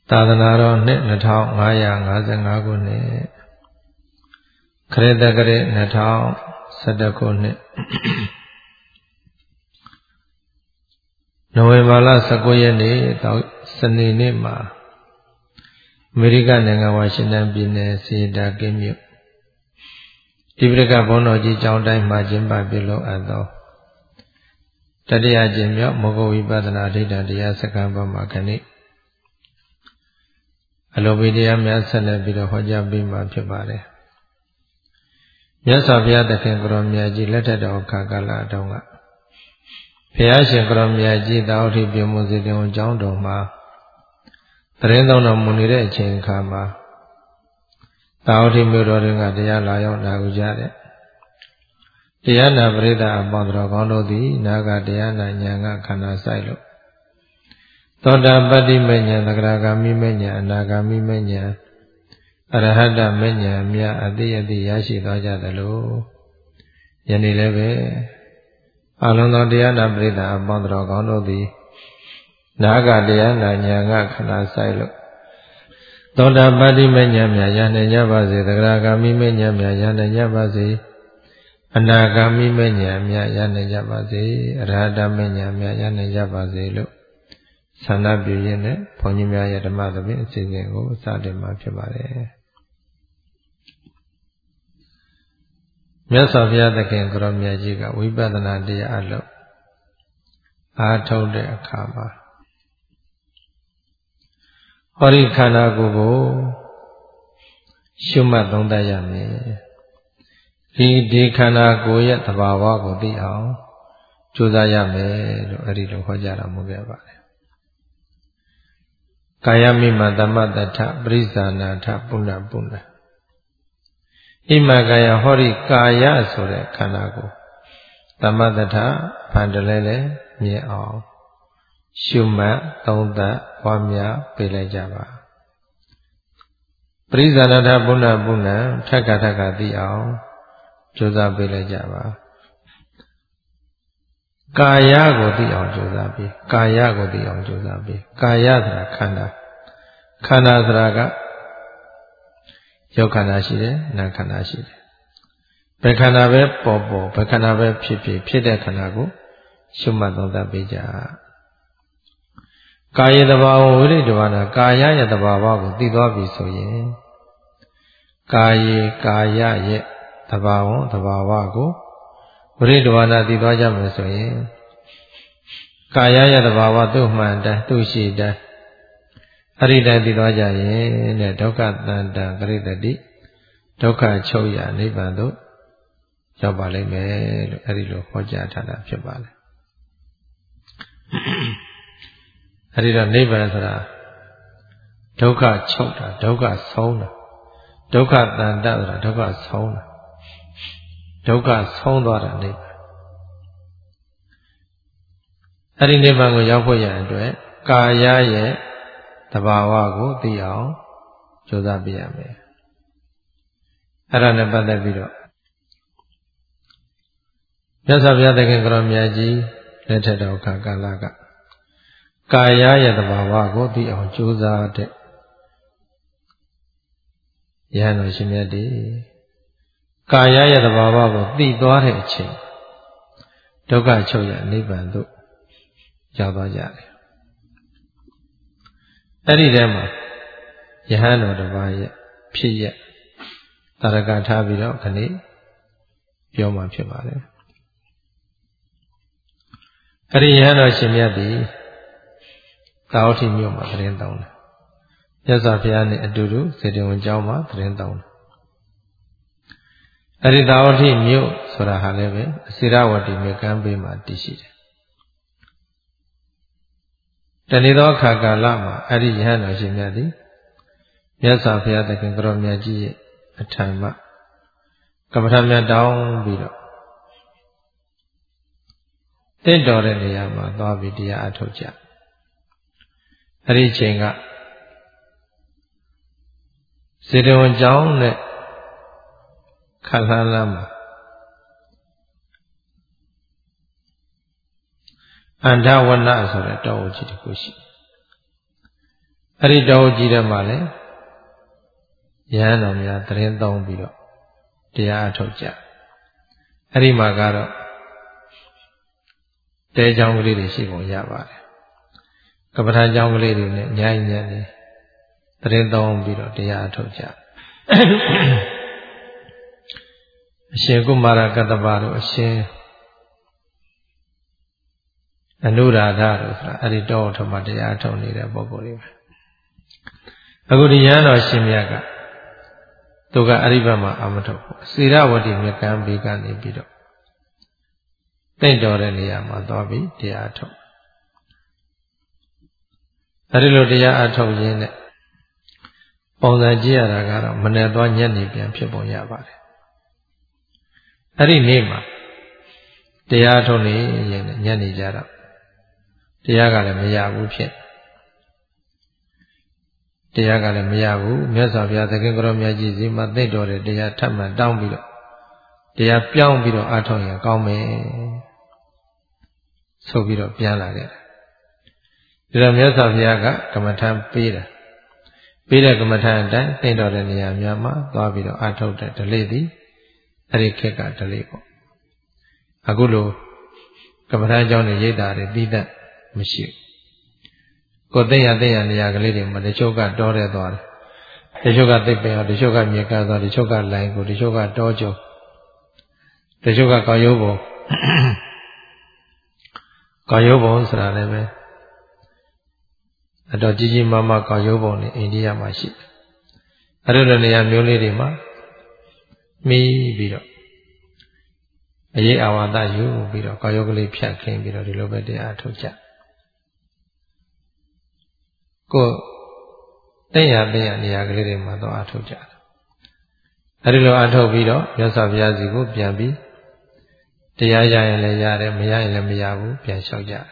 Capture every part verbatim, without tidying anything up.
သာသနာတော်နှစ်နှစ်ထောင်ငါးရာငါးဆယ်ငါးခုနှစ်ခရစ်တက္ကရာနှစ်ထောင်ဆယ်တစ်ခုနှစ်နိုဝင်ဘာလဆယ့်ကိုးရက်နေ့စနေနေ့မှာအမေရိကန်နိုင်ငံဝါရှင်တန်ပြည်နယ်စီတာကင်းမြို့ဒီပရိကဘုန်းတော်ကြီးကျောင်းတိုင်းမှာကျင်းပပြုလုပ်အပ်သောတတိယကျင့်မြောက်မောဂဝိပဿနာဒိဋ္ဌံတရားစခန်းပေါ်မှာခဏိအလိုပိတရားများဆက်လက်ပြီးတော့ဟောကြားပေးမှာဖြစ်ပါတယ်မြတ်စွာဘုရားသခင်ကိုရောမြတ်ကြီးလက်ထက်တော်အခါကာလအတုန်းကဘုရားရှင်ကိုရောမြတ်ကြီးတာဝတိပြုမှုစေတုံကျောင်းတော်မှာတရင်သုံးတော်မူနေတဲ့အချိန်အခါမှာတာဝတိမြို့တော်တွင်ကတရားလာရောက်နာယူကြတဲ့တရားနာပရိသတ်အပေါင်းတော်ကောင်းတို့သည်နာဂတရားနာဉာဏ်ကခန္ဓာဆိုင်လို့သောတာပတ္တိမဉ္ဇဉ်သဂရဂามိမဉ္ဇဉ်အနာဂามိမဉ္ဇဉ်အရဟတမဉ္ဇဉ်အမြတ်အတိအတိရရှိသွားကြသလိုယနေ့လည်းပဲအလုံးစုံတရားနာပရိသတ်အပေါင်းတော်ကောင်းတို့သည်နာဂတရားနာဉာဏ်ကခန္ဓာဆိုင်လို့သောတာပတ္တိမဉ္ဇဉ်များရနိုင်ကြပါစေသဂရဂามိမဉ္ဇဉ်များရနိုင်ကြပါစေအနာဂามိမဉ္ဇဉ်များရနိုင်ကြပါစေအရဟတမဉ္ဇဉ်များရနိုင်ကြပါစေလို့ဆန္ဒပြုရင်းနဲ့ဘုန်းကြီးများရဲ့ဓမ္မသဘင်အစီအစဉ်ကိုစတင်မှာဖြစ်ပါတယ်မြတ်စွာဘုရားသခင်ကိုရောမြတ်ကြီးကဝိပဿနာတရားအလုပ်အားထုတ်တဲ့အခါမှာဟောဒီခန္ဓာကိုယ်ကိုရှုမှတ်သုံးသပ်ရမယ်ဒီဒီခန္ဓာကိုယ်ရဲ့သဘာဝကိုသိအောင်ကြိုးစားရမယ်လို့အဲ့ဒီလိုဟောကြားတော်မူခဲ့ပါတယ်ကာယမိမသမတ္တထပရိဇာနာထပုဏ္ဏပုဏ္ဏဣမကာယဟောဒီကာယဆိုတဲ့ခန္ဓာကိုသမတ္တထဖန်တလဲလဲမြင်အောင်ရှုမှတ်သုံးသပ်ဟောများပေးလိုက်ကြပါပရိဇာနာထပုဏ္ဏပုဏ္ဏထက်ကထက်ကသိအောင်ကြိုးစားပေးလိုက်ကြပါကာယကိုသိအောင်ကြိုးစားပြီးကာယကိုသိအောင်ကြိုးစားပြီးကာယဆိုတာခန္ဓာခန္ဓာဆိုတာကရုပ်ခန္ဓာရှိတယ်နာမ်ခန္ဓာရှိတယ်ဘယ်ခန္ဓာပဲပေါ်ပေါ်ဘယ်ခန္ဓာပဲဖြစ်ဖြစ်ဖြစ်တဲ့ခန္ဓာကိုရှုမှတ်သုံးသပ်ပေးကြကာယတဘာဝဝိရိတဘာနာကာယရဲ့တဘာဝကိုသိသွားပြီဆိုရင်ကာယေကာယရဲ့တဘာဝတဘာဝကိုဝိရိတဘာနာသိသွားကြမယ်ဆိုရင်ကာယရဲ့တဘာဝသူ့မှန်တိုင်းသူ့ရှိတိုင်းအဲ့ဒီတိုင်းသိသွားကြရင်တဲ့ဒုက္ခတန်တံကရိတတိဒုက္ခချုပ်ရနိဗ္ဗာန်သို့ရောက်ပါလိမ့်မယ်လို့အဲ့ဒီလိုဟောကြားထားတာဖြစ်ပါလေအဲ့ဒီတော့နိဗ္ဗာန်ဆိုတာဒုက္ခချုပ်တာဒုက္ခဆုံးတာဒုက္ခတန်တဆိုတာဒုက္ခဆုံးတာဒုက္ခဆုံးသွားတာနိဗ္ဗာန်အဲ့ဒီနိဗ္ဗာန်ကိုရောက်ဖို့ရတဲ့အတွက်ကာယရဲ့တဘာဝကိုသိအောင်ကြိုးစားပြရမယ်အဲ့ဒါနဲ့ပတ်သက်ပြီးတော့မြတ်စွာဘုရားသခင်ကိုရောမြတ်ကြီးလက်ထက်တော်ခါကာလကကာယရဲ့တဘာဝကိုသိအောင်ကြိုးစားတဲ့ယဟန်တော်ရှင်မြတ်ဒီကာယရဲ့တဘာဝကိုသိသွားတဲ့အချိန်ဒုက္ခချုပ်ရနိဗ္ဗာန်သို့ရောက်သွားကြတယ်အဲ့ဒီထဲမှာယဟန်တော်တစ်ပါးရဲ့ဖြစ်ရတာရကထားပြီးတော့ခဏပြောမှဖြစ်ပါတယ်အဲ့ဒီယဟန်တော်ရှင်မြတ်ဒီသာဝတိမြို့မှာသတင်းတောင်းတယ်မြတ်စွာဘုရားနဲ့အတူတူစေတဝန်ကျောင်းမှာသတင်းတောင်းတယ်အဲ့ဒီသာဝတိမြို့ဆိုတာဟာလည်းပဲအစိရဝတီမြကမ်းဘေးမှာတည်ရှိတယ်တနေ့သောအခါကာလမှာအဲ့ဒီယဟန်တော်ရှင်မြတ်သည်မြတ်စွာဘုရားသခင်ကိုရောမြတ်ကြီးရဲ့အထံမှာကမ္မထာမြတ်တောင်းပြီးတော့တင့်တော်တဲ့နေရာမှာသွားပြီးတရားအထုတ်ကြအဲ့ဒီချိန်ကစေတဝန်ကျောင်းနဲ့ခလန်းလမ်းမှာအန္တဝနဆိုတဲ့တောအုပ်ကြီးတစ်ခုရှိအဲ့ဒီတောကြီးတဲ့မှာလည်းယဟန်တော်များသရင်သုံးပြီးတော့တရားအထုတ်ကြအဲ့ဒီမှာကတော့တဲချောင်းကလေးတွေရှိပုံရပါတယ်ကပ္ပထာချောင်းကလေးတွေနဲ့ညညနေသရင်သုံးပြီးတော့တရားအထုတ်ကြအရှင်ကုမာရကတ္တဗတို့အရှင်အနုရာဓတို့ဆိုတာအဲ့ဒီတောထမတရားထုတ်နေတဲ့ပုဂ္ဂိုလ်တွေပဲအခုဒီယဟန်တော်ရှင်မြတ်ကသူကအဲ့ဒီဘက်မှာအမထုတ်ဘူးစေရဝတိမြကံဘေးကနေပြီးတော့တင့်တော်တဲ့နေရာမှာသွားပြီးတရားထုတ်အဲ့ဒီလိုတရားအထုတ်ရင်းနဲ့ပုံစံကြည့်ရတာကတော့မနေ့သွားညနေပြန်ဖြစ်ပုံရပါတယ်အဲ့ဒီနေ့မှာတရားထုတ်နေရင်ညနေကြတော့တရားကလည်းမရဘူးဖြစ်တရားကလည်းမရဘူးမြတ်စွာဘုရားသခင်ကိုရောမြတ်ကြီးစီမှာသိတော်တဲ့တရားထပ်မံတောင်းပြီးတော့တရားပြောင်းပြီးတော့အထောက်ရင်ကောင်းမယ်ဆိုပြီးတော့ပြန်လာခဲ့တယ်ဒါတော့မြတ်စွာဘုရားကကမ္မထံပေးတယ်ပေးတဲ့ကမ္မထံအတိုင်းသိတော်တဲ့နေရာများမှာသွားပြီးတော့အထောက်တဲ့ဓလေ့သည်အဲ့ဒီခေတ်ကဓလေ့ပေါ့အခုလိုကမ္မထံအကြောင်းနဲ့ရိပ်တာတွေပြီးတတ်မရှိဘူးကိုသိရသိရနေရာကလေးတွေမှာတချို့ကတောတဲ့သွားတယ်တချို့ကသိပင်အောင်တချို့ကမြေကသွားတချို့ကလိုင်းကိုတချို့ကတောကျုံတချို့ကကောက်ရိုးပုံကောက်ရိုးပုံဆိုတာလည်းပဲအတော်ကြီးကြီးမားမားကောက်ရိုးပုံနဲ့အိန္ဒိယမှာရှိတယ်အဲ့ဒီလိုနေရာမျိုးလေးတွေမှာမီးပြီးတော့အရေးအာဝါဒယူပြီးတော့ကောက်ရိုးကလေးဖြတ်ခင်းပြီးတော့ဒီလိုပဲတရားထုတ်ကြကိုတဲ့ရတဲ့ရနေရာကလေးတွေမှာတော့အထုတ်ကြတယ်အဲဒီလိုအထုတ်ပြီးတော့မြတ်စွာဘုရားစီကိုပြန်ပြီးတရားရရင်လည်းရတယ်မရရင်လည်းမရဘူးပြန်လျှောက်ကြတယ်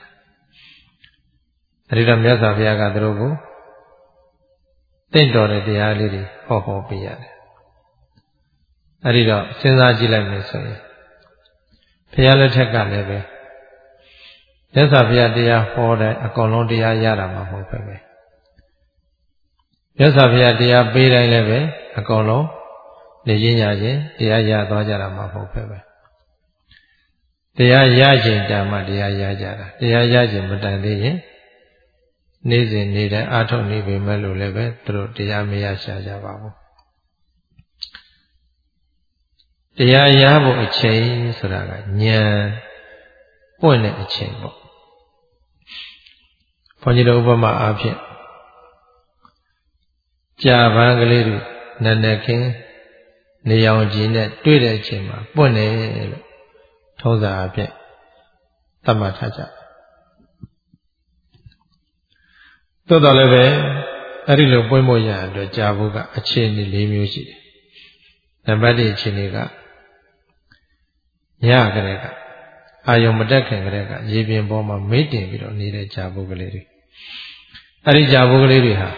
အဲဒီတော့မြတ်စွာဘုရားကသူတို့ကိုတင့်တော်တဲ့တရားလေးတွေဟောဟောပေးရတယ်အဲဒီတော့စဉ်းစားကြည့်လိုက်မယ်ဆိုရင်ဘုရားလက်ထက်ကလည်းပဲမြတ်စွာဘုရားတရားဟောတဲ့အကုန်လုံးတရားရတာမှမဟုတ်ပဲမြတ်စွာဘုရားတရားပေးတိုင်းလည်းပဲအကုန်လုံးနေရင်းရခြင်းတရားရသွားကြတာမှမဟုတ်ပဲပဲတရားရခြင်းတမ်းမှတရားရကြတာတရားရခြင်းမတန်သေးရင်နေ့စဉ်နေ့တိုင်းအားထုတ်နေပေမဲ့လို့လည်းပဲသူတို့တရားမရရှာကြပါဘူးတရားရဖို့အချိန်ဆိုတာကဉာဏ်ပွင့်တဲ့အချိန်ပေါ့ဘုန်းကြီးတို့ဥပမာအားဖြင့်ကြာပန်းကလေးတွေနက်နက်ခင်းနေအောင်ကြီးနဲ့တွေ့တဲ့အချိန်မှာပွင့်တယ်လို့ထုံးစံအဖြစ်သတ်မှတ်ထားကြသို့တော်လည်းပဲအဲ့ဒီလိုပွင့်ဖို့ရအတွက်ကြာဖို့ကအခြေအနေ၄မျိုးရှိတယ်နံပါတ်၁အခြေအနေကညကလေးကအာယုံမတက်ခင်ကလေးကရေပြင်ပေါ်မှာမေ့တင်ပြီးတော့နေတဲ့ကြာဖို့ကလေးတွေအဲ့ဒီကြာဖို့ကလေးတွေဟာ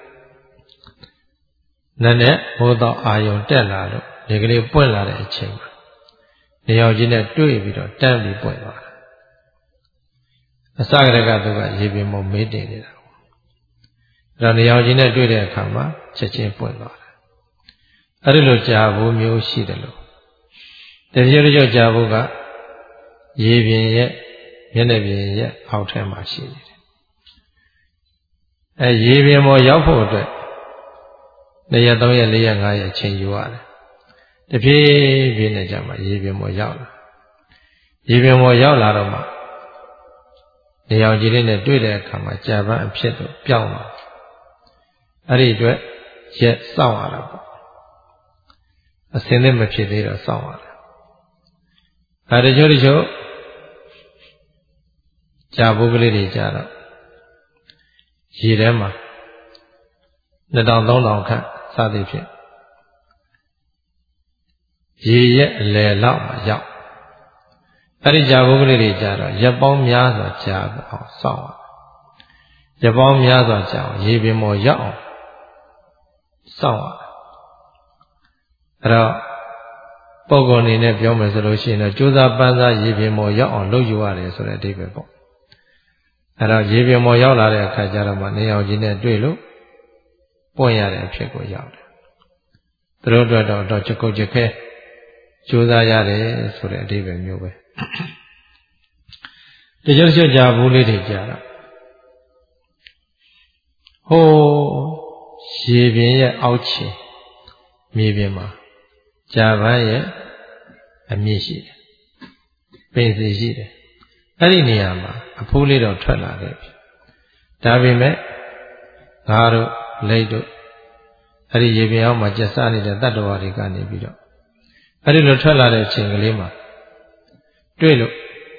နည်းနည်းဘိုးတော်အာယုံတက်လာလို့ဒီကလေးပွင့်လာတဲ့အချိန်မှာနေအောင်ကြီးနဲ့တွေ့ပြီးတော့တန်းပြီးပွင့်သွားတာအစကတည်းကသူကရေပြင်ပေါ်မေးတင်နေတာအဲ့တော့နေအောင်ကြီးနဲ့တွေ့တဲ့အခါမှာချက်ချင်းပွင့်သွားတာအဲ့ဒီလိုကြာဖို့မျိုးရှိတယ်လို့တကယ်တော့ကြာဖို့ကရေပြင်ရဲ့မျက်နှာပြင်ရဲ့အောက်ထဲမှာရှိနေတယ်အဲရေပြင်ပေါ်ရောက်ဖို့အတွက်နှစ်ရက်သုံးရက်လေးရက်ငါးရက်ချိန်ယူရတယ်တဖြည်းဖြည်းနဲ့ကြာမှရေပြင်ပေါ်ရောက်လာရေပြင်ပေါ်ရောက်လာတော့မှနေအောင်ကြည်လေးနဲ့တွေ့တဲ့အခါမှာကြာပန်းအဖြစ်တော့ပြောင်းသွားအဲ့ဒီအတွက်ရက်စောင့်ရတာပေါ့အစင်းနဲ့မဖြစ်သေးတော့စောင့်ရတာအဲတချို့တချို့ကြာဖို့ကလေးတွေကြာတော့ရေထဲမှာနှစ်တောင်သုံးတောင်ခန့်စသည်ဖြင့်ရေရဲ့အလယ်လောက်မှာရောက်အဲ့ဒီကြာဖို့ကလေးတွေကြာတော့ရက်ပေါင်းများစွာကြာအောင်စောင့်ရရက်ပေါင်းများစွာကြာအောင်ရေပင်ပေါ်ရောက်အောင်စောင့်ရအဲ့တော့ပုံကုန်အနေနဲ့ပြောမယ်ဆိုလို့ရှိရင်တော့ကြိုးစားပန်းစားရေပင်ပေါ်ရောက်အောင်လုပ်ယူရတယ်ဆိုတဲ့အဓိပ္ပာယ်ပေါ့အဲ့တော့ရေပင်ပေါ်ရောက်လာတဲ့အခါကျတော့မှနေအောင်ကြီးနဲ့တွေ့လို့ပွင့်ရတဲ့အဖြစ်ကိုရောက်တယ်သူတို့အတွက်တော့တော့ချက်ကုတ်ချက်ခဲကြိုးစားရတယ်ဆိုတဲ့အဓိပ္ပာယ်မျိုးပဲတချို့တချို့ကြာဘူးလေးတွေကြာတော့ဟိုရေပြင်ရဲ့အောက်ခြေမြေပြင်မှာကြာပန်းရဲ့အမြင့်ရှိတယ်ပင်စီရှိတယ်အဲ့ဒီနေရာမှာအဖိုးလေးတော့ထွက်လာတယ်ဒါပေမဲ့ငါတို့လိတ်တို့အဲ့ဒီရေပြင်အောက်မှာကျက်စားနေတဲ့တတ္တဝါတွေကနေပြီးတော့အဲ့ဒီလိုထွက်လာတဲ့အချိန်ကလေးမှာတွေ့လို့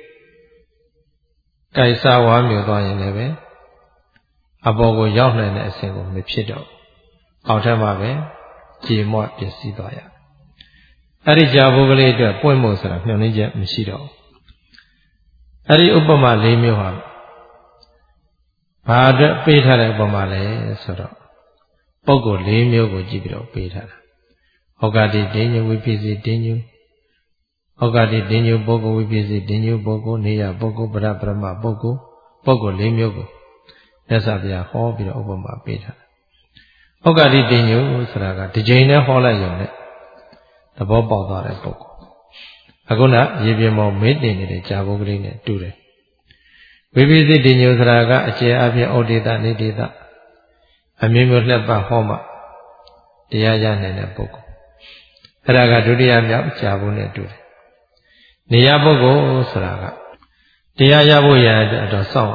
ကြိုက်စားဝါမျိုးသွားရင်လည်းပဲအပေါ်ကိုရောက်နိုင်တဲ့အဆင့်ကိုမဖြစ်တော့အောက်ထပ်မှာပဲကြေမွပျက်စီးသွားရအဲ့ဒီကြာဖို့ကလေးအတွက်ပွင့်ဖို့ဆိုတာမျှော်လင့်ချက်မရှိတော့ဘူးအဲ့ဒီဥပမာ၄မျိုးဟာဘာအတွက်ပေးထားတဲ့ဥပမာလဲဆိုတော့ပုဂ္ဂိုလ်၄မျိုးကိုကြည့်ပြီးတော့ပေးထားတာဩဃတိတင်းညဝိပိစီတင်းညဩဃတိတင်းညပုဂ္ဂိုလ်ဝိပိစီတင်းညပုဂ္ဂိုလ်နေယပုဂ္ဂိုလ်ပရပရမပုဂ္ဂိုလ်ပုဂ္ဂိုလ်၄မျိုးကိုမြတ်စွာဘုရားဟောပြီးတော့ဥပမာပေးထားဩဃတိတင်းညဆိုတာကဒီချိန်နဲ့ဟောလိုက်ရုံနဲ့သဘောပေါက်သွားတဲ့ပုဂ္ဂိုလ်အခုနရေပြင်ပေါ်မေးတင်နေတဲ့ကြာဘုတ်ကလေးနဲ့တူတယ်ဝိပိစိတညုဆိုတာကအကျယ်အပြည့်ဩဒေသနေဒေသအမျိုးမျိုးလှက်ပတ်ဟောမှတရားရနိုင်တဲ့ပုဂ္ဂိုလ်အဲ့ဒါကဒုတိယမြောက်ကြာဘုတ်နဲ့တူတယ်နေယပုဂ္ဂိုလ်ဆိုတာကတရားရဖို့ရအတွက်တော့စောင့်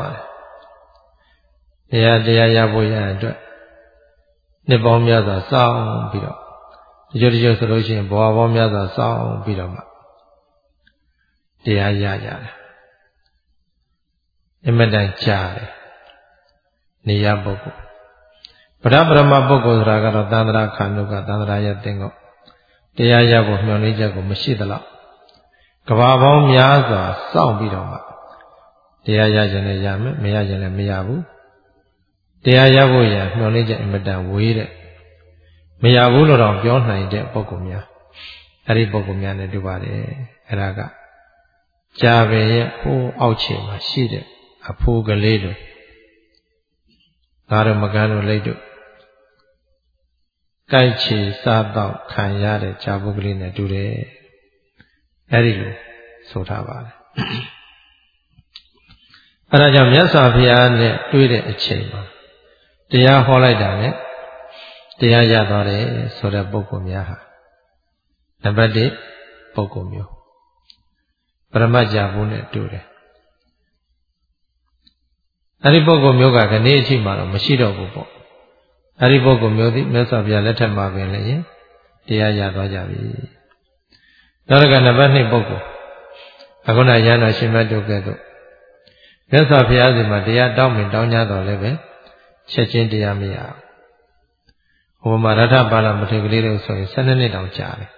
ရတယ်တရားတရားရဖို့ရအတွက်နှစ်ပေါင်းများစွာစောင့်ပြီးတော့ဒီလိုဒီလိုဆိုလို့ရှိရင်ဘဝပေါင်းများစွာစောင့်ပြီးတော့မှတရားရကြတယ်အမတန်ကြားတယ်နေယပုဂ္ဂိုလ်ပရပရမပုဂ္ဂိုလ်ဆိုတာကတော့သန္တရာခန္ဓုကသန္တရာရဲ့တင်ကိုတရားရဖို့မျှော်လင့်ချက်ကိုမရှိသလောက်ကဘာပေါင်းများစွာစောင့်ပြီးတော့မှတရားရခြင်းလည်းရမယ်မရခြင်းလည်းမရဘူးတရားရဖို့ရမျှော်လင့်ချက်အမတန်ဝေးတဲ့မရဘူးလို့တော့ပြောနိုင်တဲ့ပုဂ္ဂိုလ်များအဲ့ဒီပုဂ္ဂိုလ်များနဲ့တူပါတယ်အဲ့ဒါကကြာပင်ရဲ့ဟိုးအောက်ခြေမှာရှိတဲ့အဖိုးကလေးတို့ငါတို့မကန်းတို့လိတ်တို့ကြိုက်ချီစားတော့ခံရတဲ့ကြာပုဂ္ဂလေးနဲ့တူတယ်အဲ့ဒီလိုဆိုထားပါတယ်အဲ့ဒါကြောင့်မြတ်စွာဘုရားနဲ့တွေ့တဲ့အချိန်မှာတရားဟောလိုက်တာနဲ့တရားရသွားတယ်ဆိုတဲ့ပုဂ္ဂိုလ်များဟာနံပါတ်၁ပုဂ္ဂိုလ်မျိုးပရမတ်ကြာဘူးနဲ့တူတယ်အဲ့ဒီပုဂ္ဂိုလ်မျိုးကခဏအချိန်မှတော့မရှိတော့ဘူးပေါ့အဲ့ဒီပုဂ္ဂိုလ်မျိုးသည်မြတ်စွာဘုရားလက်ထက်မှာပင်လည်းတရားရသွားကြပြီနောက်တစ်ခါနံပါတ်၂ပုဂ္ဂိုလ်အခုနရဟန္တာရှင်မတုကဲ့သို့မြတ်စွာဘုရားစီမှာတရားတောင်းမြင်တောင်းကြတော့လည်းပဲချက်ချင်းတရားမရဘူးဟိုမှာရထပါဠမထေရကလေးတို့ဆိုရင်၁၂နှစ်တောင်ကြာတယ်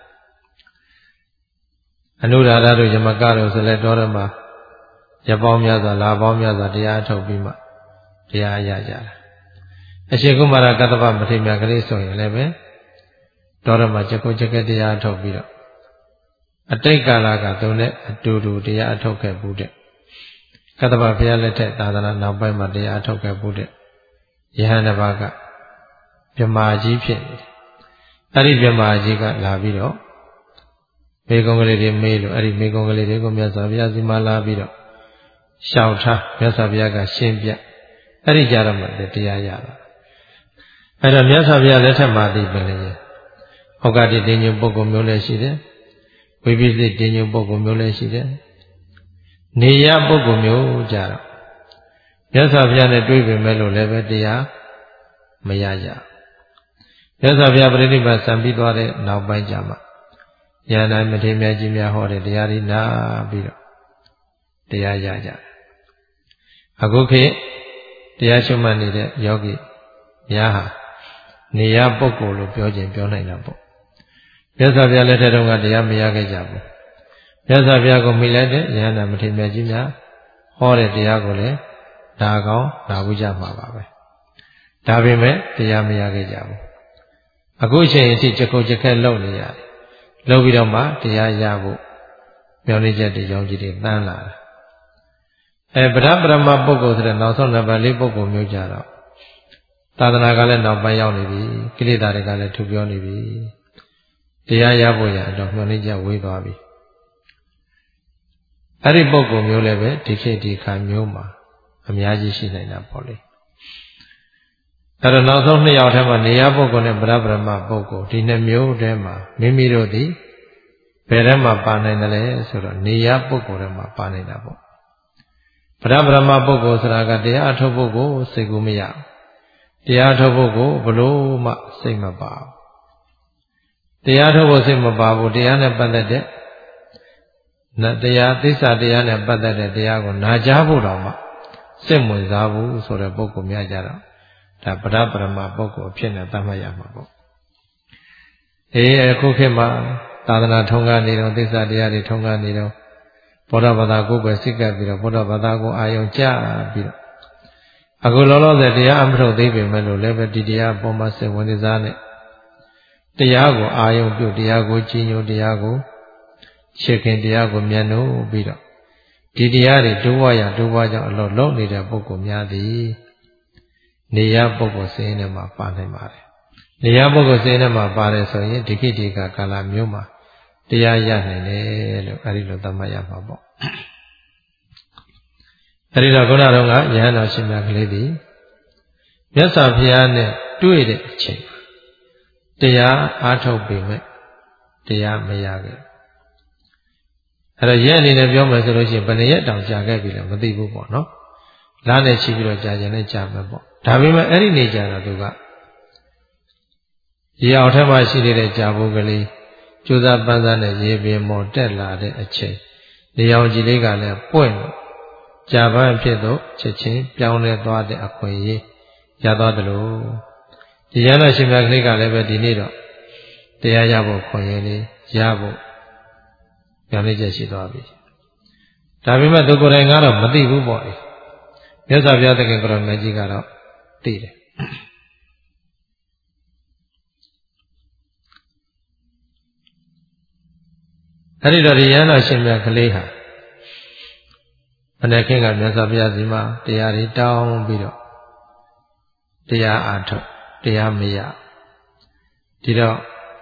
အနုရာဓတို့ယမကတို့ဆိုလဲတော်ရမှာရပောင်းများစွာလာပေါင်းများစွာတရားထုတ်ပြီးမှတရားရကြတာအရှင်ကုမာရကတ္တဗမထေရမြတ်ကလေးဆိုရင်လည်းပဲတော်ရမှာချက်ကိုချက်ကတရားထုတ်ပြီးတော့အတိတ်ကာလကသူနဲ့အတူတူတရားအထုတ်ခဲ့ဘူးတဲ့ကတ္တဗဘုရားလက်ထက်သာသနာနောက်ပိုင်းမှာတရားအထုတ်ခဲ့ဘူးတဲ့ယဟန်တစ်ပါးကမြမာကြီးဖြစ်နေတယ်အဲ့ဒီမြမာကြီးကလာပြီးတော့မေကုံကလေးတွေမေးလို့အဲ့ဒီမေကုံကလေးတွေကိုမြတ်စွာဘုရားစီမှာလာပြီးတော့ရှောက်ထားမြတ်စွာဘုရားကရှင်းပြအဲ့ဒီကြတော့မှတရားရတာအဲ့တော့မြတ်စွာဘုရားလက်ထက်မှာဒီပင်လေဩဃတိတင်းညုပုဂ္ဂိုလ်မျိုးလည်းရှိတယ်ဝိပိစိတင်းညုပုဂ္ဂိုလ်မျိုးလည်းရှိတယ်နေယပုဂ္ဂိုလ်မျိုးကြတော့မြတ်စွာဘုရားနဲ့တွေ့ပြီမဲ့လို့လည်းပဲတရားမရကြမြတ်စွာဘုရားပြိဋိဘတ်စံပြီးသွားတဲ့နောက်ပိုင်းကြမှာဉာဏ်တိုင်းမထေရမြတ်ကြီးများဟောတဲ့တရားတွေနာပြီးတော့တရားရကြအခုခေတ်တရားရှုမှတ်နေတဲ့ယောဂီများဟာနေယပုဂ္ဂိုလ်လို့ပြောခြင်းပြောနိုင်တာပေါ့မြတ်စွာဘုရားလက်ထက်တုန်းကတရားမရခဲ့ကြဘူးမြတ်စွာဘုရားကိုမိလိုက်တဲ့ဉာဏ်မထေရမြတ်ကြီးများဟောတဲ့တရားကိုလည်းဒါကောင်းနာဘူးကြမှာပါပဲဒါပေမဲ့တရားမရခဲ့ကြဘူးအခုအချိန်အထိချက်ကိုချက်ခဲလုပ်နေရတယ်လုပ်ပြီးတော့မှတရားရဖို့မျှော်လင့်ချက်တွေကြောင့်ကြီးတွေတန်းလာတာအဲဗဒပရမပုဂ္ဂိုလ်ဆိုတဲ့နောက်ဆုံးနံပါတ်၄ပုဂ္ဂိုလ်မျိုးကြတော့သာသနာကလည်းနောက်ပိုင်းရောက်နေပြီကိလေသာတွေကလည်းထူပြောနေပြီတရားရဖို့ရတော့မျှော်လင့်ချက်ဝေးသွားပြီအဲ့ဒီပုဂ္ဂိုလ်မျိုးလည်းပဲဒီခေတ်ဒီခါမျိုးမှာအများကြီးရှိနိုင်တာပေါ့လေအဲ့တော့နောက်ဆုံးနှစ်ယောက်ထဲမှာနေရပုဂ္ဂိုလ်နဲ့ဗရဗရမပုဂ္ဂိုလ်ဒီနှစ်မျိုးထဲမှာမိမိတို့ဒီဘယ်ထဲမှာပါနိုင်တယ်လဲဆိုတော့နေရပုဂ္ဂိုလ်ထဲမှာပါနိုင်တာပေါ့ဗရဗရမပုဂ္ဂိုလ်ဆိုတာကတရားအထုတ်ပုဂ္ဂိုလ်စိတ်ကူးမရတရားထုတ်ပုဂ္ဂိုလ်ဘလို့မှစိတ်မပါတရားထုတ်ဖို့စိတ်မပါဘူးတရားနဲ့ပတ်သက်တဲ့နတရားသစ္စာတရားနဲ့ပတ်သက်တဲ့တရားကိုနာကြားဖို့တော့မှစိတ်ဝင်စားဘူးဆိုတဲ့ပုဂ္ဂိုလ်များကြတော့ဒါဗရဗရမပုဂ္ဂိုလ်အဖြစ်နဲ့သတ်မှတ်ရမှာပေါ့အေးအခုခေတ်မှာသာသနာထုံးကားနေတော့သစ္စာတရားတွေထုံးကားနေတော့ဘောဓဘာသာကိုယ်ပဲစိတ်ကပ်ပြီးတော့ဘောဓဘာသာကိုအာယုံကြပြီးတော့အခုလောလောဆယ်တရားအမထုတ်သေးပေမဲ့လို့လည်းပဲဒီတရားပေါ်မှာစိတ်ဝင်စားနဲ့တရားကိုအာယုံပြုတရားကိုကြီးညိုတရားကိုချစ်ခင်တရားကိုမျက်နှိုးပြီးတော့ဒီတရားတွေတိုးဝါရတိုးဝါကြောင့်အလို့လုံးနေတဲ့ပုဂ္ဂိုလ်များသည်နေရပုဂ္ဂိုလ်စင်းထဲမှာပါနိုင်ပါတယ်နေရပုဂ္ဂိုလ်စင်းထဲမှာပါတယ်ဆိုရင်ဒီခိတိကကာလမျိုးမှာတရားရနိုင်တယ်လို့အဲဒီလိုသတ်မှတ်ရမှာပေါ့အဲဒီတော့ခုနကတော့ယဟန်တော်ရှင်မြတ်ကလေးသည်မြတ်စွာဘုရားနဲ့တွေ့တဲ့အချိန်တရားအားထုတ်ပေမဲ့တရားမရခဲ့အဲ့တော့ရက်အနေနဲ့ပြောမယ်ဆိုလို့ရှိရင်ဘယ်နှစ်ရက်တောင်ကြာခဲ့ပြီလဲမသိဘူးပေါ့နော်လားနဲ့ချီပြီးတော့ကြာကြလဲကြာမယ်ပေါ့ဒါပေမဲ့အဲ့ဒီနေကြတော့သူကရေအောင်ထက်မှရှိနေတဲ့ကြာဖို့ကလေးကြိုးစားပန်းစားနဲ့ရေပင်မော်တက်လာတဲ့အချိန်နေအောင်ကြီးလေးကလည်းပွင့်ကြာပန်းဖြစ်တော့ချက်ချင်းပြောင်းလဲသွားတဲ့အခွင့်အရေးရသွားတယ်လို့ဒီရဟန်းရှင်မြတ်ကလေးကလည်းပဲဒီနေ့တော့တရားရဖို့ခွင့်ရလေးရဖို့ညနေချက်ရှိသွားပြီဒါပေမဲ့သူကိုယ်တိုင်ကတော့မသိဘူးပေါ့လေမြတ်စွာဘုရားသခင်ကိုယ်တော်မြတ်ကြီးကတော့သိတယ်အဲ့ဒီတော့ဒီရဟန်းရှင်မြတ်ကလေးဟာအနေခင်ကမြတ်စွာဘုရားစီမှာတရားတွေတောင်းပြီးတော့တရားအားထုတ်တရားမရဒီတော့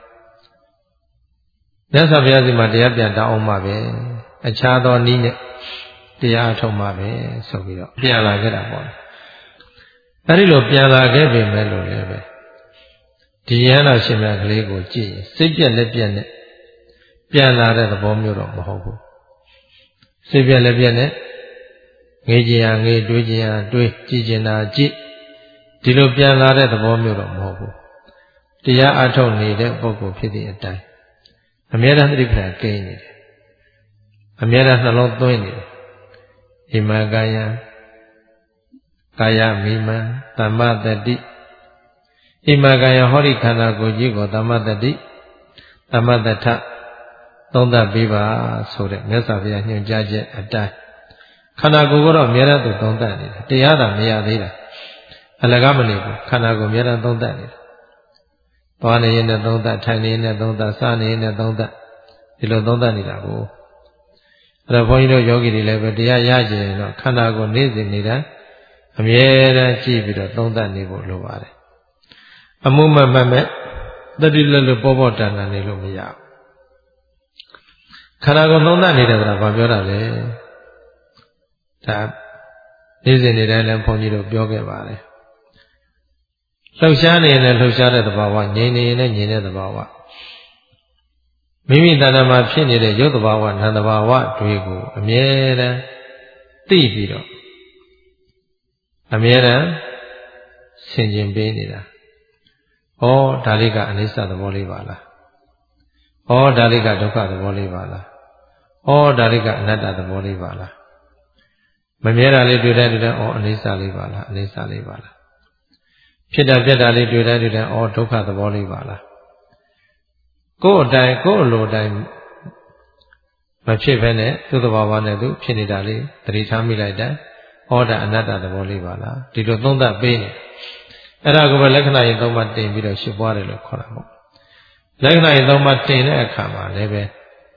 မြတ်စွာဘုရားစီမှာတရားပြန်တောင်းအောင်မှာပဲအခြားသောနည်းနဲ့တရားအထုတ်မှာပဲဆိုပြီးတော့ပြန်လာခဲ့တာပေါ့အဲဒီလိုပြန်လာခဲ့ပြီမဲ့လို့လည်းပဲဒီရဟန်းတော်ရှင်မြတ်ကလေးကိုကြည့်ရင်စိတ်ပြက်လက်ပြက်နဲ့ပြန်လာတဲ့သဘောမျိုးတော့မဟုတ်ဘူးစိတ်ပြက်လက်ပြက်နဲ့ငေးကြင်ရငေးတွေးကြင်ရတွေးကြည့်ကျင်တာကြည့်ဒီလိုပြန်လာတဲ့သဘောမျိုးတော့မဟုတ်ဘူးတရားအထုတ်နေတဲ့ပုဂ္ဂိုလ်ဖြစ်တဲ့အတိုင်းအမြဲတမ်းသတိပဋ္ဌာန်ကိန်းနေတယ်အမြဲတမ်းနှလုံးသွင်းနေတယ်ဣမကာယံကာယမိမံသမ္မတတိဣမကာယံဟောဒီခန္ဓာကိုယ်ကြီးကိုသမ္မတတိသမ္မတထသုံးသပ်ပြီးပါဆိုတဲ့မြတ်စွာဘုရားညွှန်ကြားချက်အတိုင်းခန္ဓာကိုယ်ကတော့အမြဲတမ်းသူသုံးသပ်နေတယ်တရားသာမရသေးတာအလကားမနေဘူးခန္ဓာကိုယ်အမြဲတမ်းသုံးသပ်နေတယ်သွားနေရင်လည်းသုံးသပ်ထိုင်နေရင်လည်းသုံးသပ်စားနေရင်လည်းသုံးသပ်ဒီလိုသုံးသပ်နေတာကိုအဲ့တော့ဘုန်းကြီးတို့ယောဂီတွေလည်းပဲတရားရကြရင်တော့ခန္ဓာကိုယ်နေ့စဉ်နေ့တိုင်းအမြဲတမ်းကြည့်ပြီးတော့သုံးသပ်နေဖို့လိုပါတယ်အမှုမမှတ်မဲ့တတိလက်လို့ပေါ်ပေါ်တန်တန်နေလို့မရဘူးခန္ဓာကိုယ်သုံးသပ်နေတယ်ဆိုတာဘာပြောတာလဲဒါနေ့စဉ်နေ့တိုင်းလည်းဘုန်းကြီးတို့ပြောခဲ့ပါတယ်လှုပ်ရှားနေရင်လည်းလှုပ်ရှားတဲ့သဘာဝငြိမ်နေရင်လည်းငြိမ်တဲ့သဘာဝမိမိတဏ္ဍာမှာဖြစ်နေတဲ့ရုပ်သဘာဝနာမ်သဘာဝတွေကိုအမြဲတမ်းသိပြီးတော့အမြဲတမ်းဆင်ခြင်ပေးနေတာဩဒါလေးကအနိစ္စသဘောလေးပါလားဩဒါလေးကဒုက္ခသဘောလေးပါလားဩဒါလေးကအနတ္တသဘောလေးပါလားမမြဲတာလေးတွေ့တဲ့တွေ့တဲ့ဩအနိစ္စလေးပါလားအနိစ္စလေးပါလားဖြစ်တာပြက်တာလေးတွေ့တဲ့တွေ့တဲ့ဩဒုက္ခသဘောလေးပါလားကိုယ်အတိုင်းကိုယ်လိုတိုင်းမဖြစ်ဘဲနဲ့သူ့သဘာဝနဲ့သူဖြစ်နေတာလေးသတိထားမိလိုက်တဲ့ဩဒါအနတ္တသဘောလေးပါလားဒီလိုသုံးသပ်ပေးနေအဲ့ဒါကိုပဲလက္ခဏာရင်သုံးပါတင်ပြီးတော့ရှင်းပွားတယ်လို့ခေါ်တာပေါ့လက္ခဏာရင်သုံးပါတင်တဲ့အခါမှာလည်းပဲ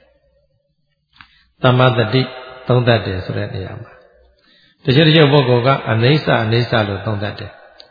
သမ္မာတတိသုံးသပ်တယ်ဆိုတဲ့နေရာမှာတချို့တချို့ပုဂ္ဂိုလ်ကအနိစ္စအနိစ္စလို့သုံးသပ်တယ်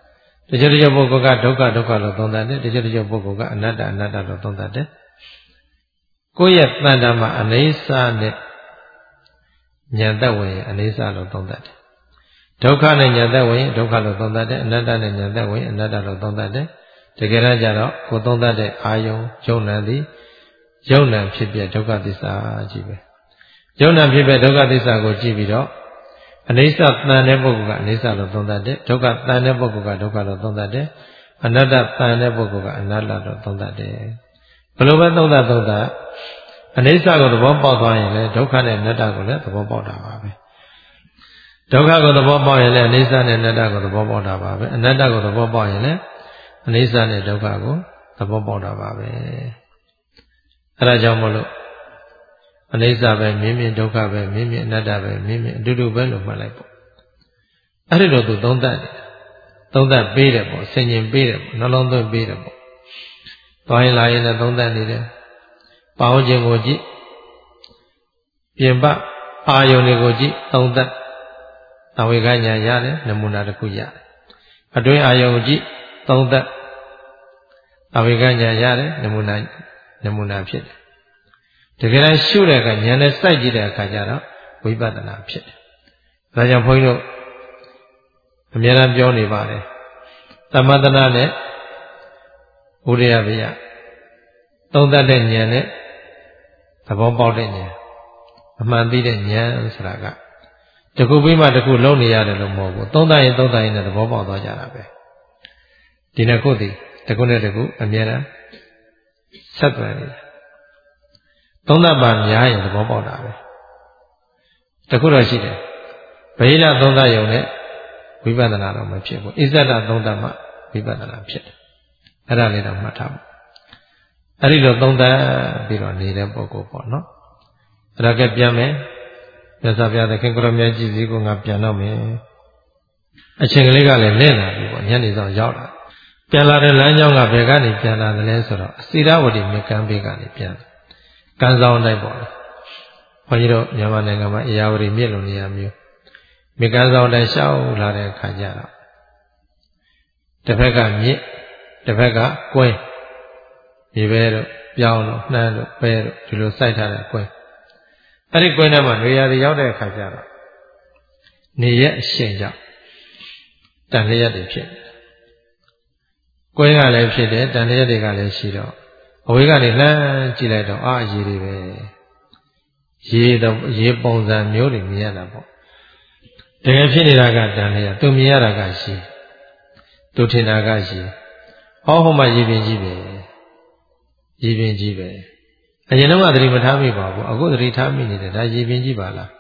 တချို့တချို့ပုဂ္ဂိုလ်ကဒုက္ခဒုက္ခလို့သုံးသပ်တယ်တချို့တချို့ပုဂ္ဂိုလ်ကအနတ္တအနတ္တလို့သုံးသပ်တယ်ကိုယ့်ရဲ့တဏ္ဍာမှာအနေစာနဲ့ဉာဏ်သက်ဝင်အနေစာလို့သုံးသပ်တယ်ဒုက္ခနဲ့ဉာဏ်သက်ဝင်ဒုက္ခလို့သုံးသပ်တယ်အနတ္တနဲ့ဉာဏ်သက်ဝင်အနတ္တလို့သုံးသပ်တယ်တကယ်တော့ကြတော့ကိုသုံးသပ်တဲ့အာယုံယုံနာသည်ယုံနာဖြစ်ပြဒုက္ခသစ္စာကြီးပဲယုံနာဖြစ်ပြဒုက္ခသစ္စာကိုကြည့်ပြီးတော့အနေစာတန်တဲ့ပုဂ္ဂိုလ်ကအနေစာလို့သုံးသပ်တယ်ဒုက္ခတန်တဲ့ပုဂ္ဂိုလ်ကဒုက္ခလို့သုံးသပ်တယ်အနတ္တတန်တဲ့ပုဂ္ဂိုလ်ကအနတ္တလို့သုံးသပ်တယ်ဘယ်လိုပဲသုံးသပ်သုံးသပ်အနေစာကိုသဘောပေါက်သွားရင်လည်းဒုက္ခနဲ့အနတ္တကိုလည်းသဘောပေါက်တာပါပဲဒုက္ခကိုသဘောပေါက်ရင်လည်းအနေစာနဲ့အနတ္တကိုသဘောပေါက်တာပါပဲအနတ္တကိုသဘောပေါက်ရင်လည်းအနေစာနဲ့ဒုက္ခကိုသဘောပေါက်တာပါပဲအဲဒါကြောင့်မလို့အနေစာပဲမြင်မြင်ဒုက္ခပဲမြင်မြင်အနတ္တပဲမြင်မြင်အတူတူပဲလို့မှတ်လိုက်ပေါ့အဲ့ဒီလိုသူသုံးသပ်တယ်သုံးသပ်ပေးတယ်ပေါ့ဆင်ញင်ပေးတယ်ပေါ့နှလုံးသွင်းပေးတယ်ပေါ့သွားရင်လာရင်လည်းသုံးသပ်နေတယ်ပေါင်းခြင်းကိုကြည့်ပြင်ပအာယုန်တွေကိုကြည့်သုံးသပ်သဝေကညာရတယ်နမူနာတစ်ခုရတယ်အတွင်းအာယုန်ကိုကြည့်သုံးသပ်သဝေကညာရတယ်နမူနာနမူနာဖြစ်တယ်တကယ်တမ်းရှုတဲ့အခါဉာဏ်နဲ့စိုက်ကြည့်တဲ့အခါကျတော့ဝိပဿနာဖြစ်တယ်ဒါကြောင့်ဘုန်းကြီးတို့အများအားပြောနေပါတယ်သမထနာနဲ့ဥရိယဘေယသုံးသပ်တဲ့ဉာဏ်နဲ့သဘောပေါက်တဲ့ဉာဏ်အမှန်သိတဲ့ဉာဏ်ဆိုတာကတခုပြီးမှတခုလုံးနေရတယ်လို့မဟုတ်ဘူးသုံးသပ်ရင်သုံးသပ်ရင်လည်းသဘောပေါက်သွားကြတာပဲဒီနှစ်ခုတည်းတခုနဲ့တခုအများအားဆက်သွယ်နေတယ်သုံးသပ်ပါများရင်သဘောပေါက်တာပဲတခုတော့ရှိတယ်ဗေဒသုံးသပ်ယုံနဲ့ဝိပဿနာတော့မဖြစ်ဘူးဣဇဒသုံးသပ်မှဝိပဿနာဖြစ်တယ်အဲ့ဒါလေးတော့မှတ်ထားပါအဲ့ဒီလိုသုံးသပ်ပြီးတော့နေတဲ့ပုဂ္ဂိုလ်ပေါ့နော်အဲ့ဒါကပြန်မယ်မြတ်စွာဘုရားသခင်ကိုရမြတ်ကြီးစီကငါပြန်တော့မယ်အချိန်ကလေးကလည်းလင့်လာပြီပေါ့ညနေဆောင်ရောက်လာပြန်လာတဲ့လမ်းကြောင်းကဘယ်ကနေပြန်လာသလဲဆိုတော့အစိရဝတီမြကမ်းဘေးကနေပြန်ကန်းဆောင်တိုင်းပေါ့လေဘုန်းကြီးတို့မြန်မာနိုင်ငံမှာအေရဝတီမြစ်လိုနေရာမျိုးမြကန်းဆောင်တိုင်းရှောက်လာတဲ့အခါကျတော့တစ်ဖက်ကမြစ်တစ်ဖက်ကကွင်းဒီပဲတော့ပြောင်းလို့နှမ်းလို့ပဲလို့ဒီလိုစိုက်ထားတဲ့ကွင်းအဲ့ဒီကွင်းထဲမှာနေရာတွေရောက်တဲ့အခါကျတော့နေရက်အရှင်ကြောင့်တန်လျက်တွေဖြစ်ကွင်းကလည်းဖြစ်တယ်တန်လျက်တွေကလည်းရှိတော့အဝေးကနေလှမ်းကြည့်လိုက်တော့အာရေတွေပဲရေတော့ရေပုံစံမျိုးတွေမြင်ရတာပေါ့တကယ်ဖြစ်နေတာကတန်လျက်သူမြင်ရတာကရှိသူထင်တာကရှိဟောဟိုမှာရေပြင်ကြီးပဲရေပြင်ကြီးပဲအရင်တော့သတိမထားမိပါဘူးအခုသတိထားမိနေတယ်ဒါရေပြင်ကြီးပါလား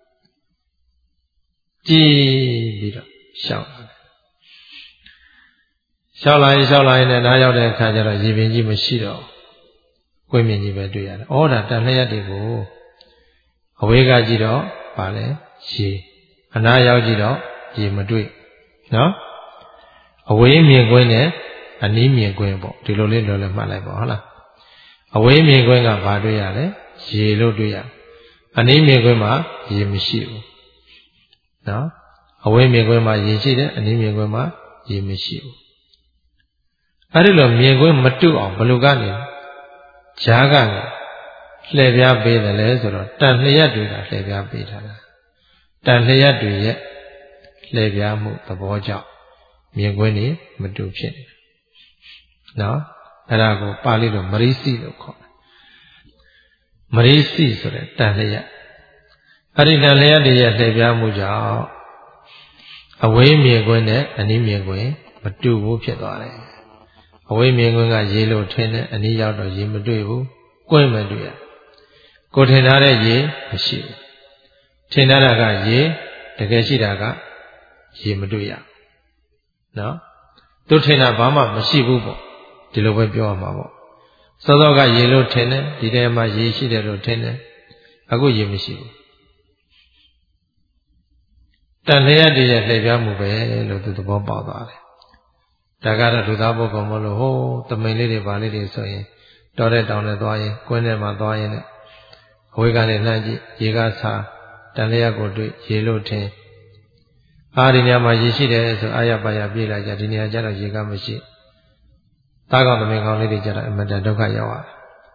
ကြည့်ပြီးတော့ရှောက်လာရှောက်လာရင်ရှောက်လာရင်လည်းနားရောက်တဲ့အခါကျတော့ရေပြင်ကြီးမရှိတော့ကွင်းမြင်ကြီးပဲတွေ့ရတယ်ဩဒါတန်လျက်တွေကိုအဝေးကကြည့်တော့ဗာလဲရေအနားရောက်ကြည့်တော့ရေမတွေ့နော်အဝေးမြင်ကွင်းနဲ့အနီးမြင်ကွင်းပေါ့ဒီလိုလေးလောလောမှတ်လိုက်ပါဟုတ်လားအဝေးမြင်ကွင်းကဘာတွေ့ရလဲရေလို့တွေ့ရအနီးမြင်ကွင်းမှာရေမရှိဘူးနော်အဝေးမြင်ကွင်းမှာရေရှိတယ်အနီးမြင်ကွင်းမှာရေမရှိဘူးအဲ့ဒီလိုမြင်ကွင်းမတူအောင်ဘယ်လိုကနေဈာကနေလှည့်ပြားပေးတယ်လဲဆိုတော့တန်လျက်တွေကလှည့်ပြားပေးထားတာတန်လျက်တွေရဲ့လှည့်ပြားမှုသဘောကြောင့်မြင်ကွင်းနေမတူဖြစ်နေနော်အဲ့ဒါကိုပါဠိလိုမရိစီလို့ခေါ်တယ်မရိစီဆိုတဲ့တန်လျက်အဲ့ဒီတန်လျက်တွေရဲ့လှည့်ပြားမှုကြောင့်အဝေးမြင်ကွင်းနဲ့အနီးမြင်ကွင်းမတူဘူးဖြစ်သွားတယ်အဝေးမြင်ကွင်းကရေလို့ထင်တယ်အနီးရောက်တော့ရေမတွေ့ဘူးကွင်းမတွေ့ရကိုထင်ထားတဲ့ရေမရှိဘူးထင်ထားတာကရေတကယ်ရှိတာကရေမတွေ့ရနော်သူထင်တာဘာမှမရှိဘူးပေါ့ဒီလိုပဲပြောရမှာပေါ့စောစောကရေလို့ထင်တယ်ဒီထဲမှာရေရှိတယ်လို့ထင်တယ်အခုရေမရှိဘူးတန်လျက်တည်းရဲ့လှည့်ပြားမှုပဲလို့သူသဘောပေါက်သွားတယ်ဒါကတော့လူသားပုဂ္ဂိုလ်မလို့ဟိုးတမိန်လေးတွေပါလေးတွေဆိုရင်တောတဲ့တောင်နဲ့သွားရင်ကွင်းထဲမှာသွားရင်လည်းအဝေးကနေလှမ်းကြည့်ရေကစားတန်လျက်ကိုတွေ့ရေလို့ထင်အာဒီနေရာမှာရေရှိတယ်ဆိုအာရပါရပြေးလိုက်ကြဒီနေရာကျတော့ရေကမရှိသားကောင်သမီးကောင်လေးတွေကျတော့အမှန်တန်ဒုက္ခရောက်ရတယ်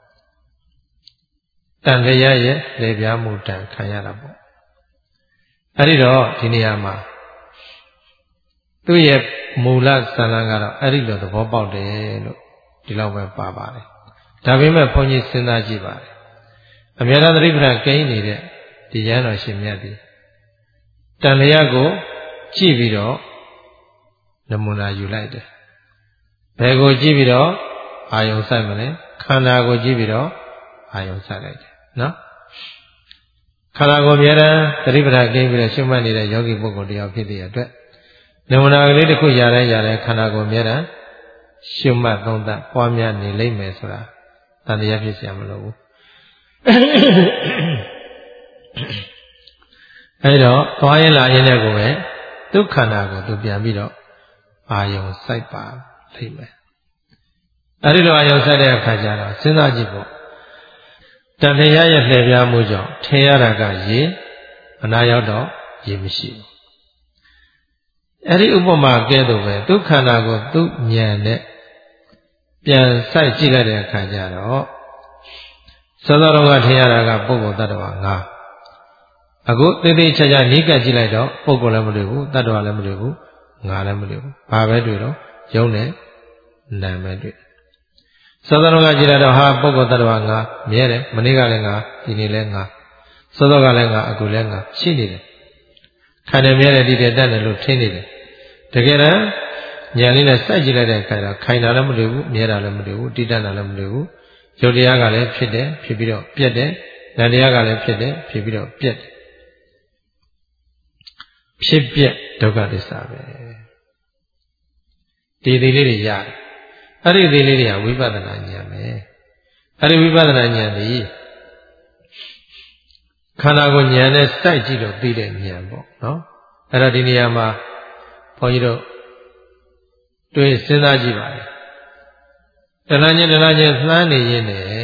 တန်ကြရရဲ့လေပြားမှုတန်ခံရတာပေါ့အဲ့ဒီတော့ဒီနေရာမှာသူ့ရဲ့မူလဇာလံကတော့အဲ့ဒီလိုသဘောပေါက်တယ်လို့ဒီလောက်ပဲပါပါတယ်ဒါပေမဲ့ဘုန်းကြီးစဉ်းစားကြည့်ပါတယ်အမြဲတမ်းသတိပဋ္ဌာန်ကိန်းနေတဲ့ဒီရဟန်းတော်ရှင်မြတ်ဒီတန်လျာကိုကြည့်ပြီးတော့နမူနာယူလိုက်တယ်ဘယ်ကိုကြည့်ပြီးတော့အာယုံဆိုင်မလဲခန္ဓာကိုကြည့်ပြီးတော့အာယုံဆိုင်လိုက်တယ်နော်ခန္ဓာကိုအမြဲတမ်းသတိပဋ္ဌာန်ကိန်းပြီးတော့ရှုမှတ်နေတဲ့ယောဂီပုဂ္ဂိုလ်တယောက်ဖြစ်တဲ့အတွက်နမူနာကလေးတစ်ခုရတဲ့ရတဲ့ခန္ဓာကိုအမြဲတမ်းရှုမှတ်သုံးသပ်ပွားများနေလိမ့်မယ်ဆိုတာတန်တရားဖြစ်เสียမလို့ဘူးအဲဒါသွားရင်လာရင်လည်းကိုပဲဒုက္ခန္တာကိုသူပြန်ပြီးတော့အာယုံစိုက်ပါလိမ့်မယ်အဲဒီလိုအာယုံစိုက်တဲ့အခါကျတော့စဉ်းစားကြည့်ပေါ့တန်တရားရဲ့လှည့်ပြားမှုကြောင့်ထင်ရတာကရေအနာရောက်တော့ရေမရှိဘူးအဲ့ဒီဥပမာကဲ့သို့ပဲဒုက္ခန္တာကိုသူဉာဏ်နဲ့ပြန်စိုက်ကြည့်လိုက်တဲ့အခါကျတော့သောသောတော်ကထင်ရတာကပုဂ္ဂိုလ်တ attva ငါအခုသေသေးချာချာနိကတ်ကြည့်လိုက်တော့ပုဂ္ဂိုလ်လည်းမတွေ့ဘူးတ attva လည်းမတွေ့ဘူးငါလည်းမတွေ့ဘူးဘာပဲတွေ့တော့ယုံနဲ့နာမ်ပဲတွေ့သောသောတော်ကကြည့်လိုက်တော့ဟာပုဂ္ဂိုလ်တ attva ငါမြဲတယ်မနေ့ကလည်းငါဒီနေ့လည်းငါသောသောကလည်းငါအခုလည်းငါရှိနေတယ်ခန္ဓာမြဲတယ်ဒီတည်းတတ်တယ်လို့ထင်နေတယ်တကယ်တော့ဉာဏ်လေးနဲ့စိုက်ကြည့်လိုက်တဲ့အခါကျခိုင်တာလည်းမတွေ့ဘူးမြဲတာလည်းမတွေ့ဘူးတိတတ်တာလည်းမတွေ့ဘူးယုတ်တရားကလည်းဖြစ်တယ်ဖြစ်ပြီးတော့ပြက်တယ်နာမ်တရားကလည်းဖြစ်တယ်ဖြစ်ပြီးတော့ပြက်တယ်ဖြစ်ပြက်ဒုက္ခသစ္စာပဲဒီသေးလေးတွေရတယ်အဲ့ဒီသေးလေးတွေကဝိပဿနာဉာဏ်ပဲအဲ့ဒီဝိပဿနာဉာဏ်ဒီခန္ဓာကိုဉာဏ်နဲ့စိုက်ကြည့်တော့သိတဲ့ဉာဏ်ပေါ့နော်အဲ့ဒါဒီနေရာမှာဘုန်းကြီးတို့တွေးစဉ်းစားကြည့်ပါလေတဏှာချင်းတဏှာချင်းလှမ်းနေရင်လည်း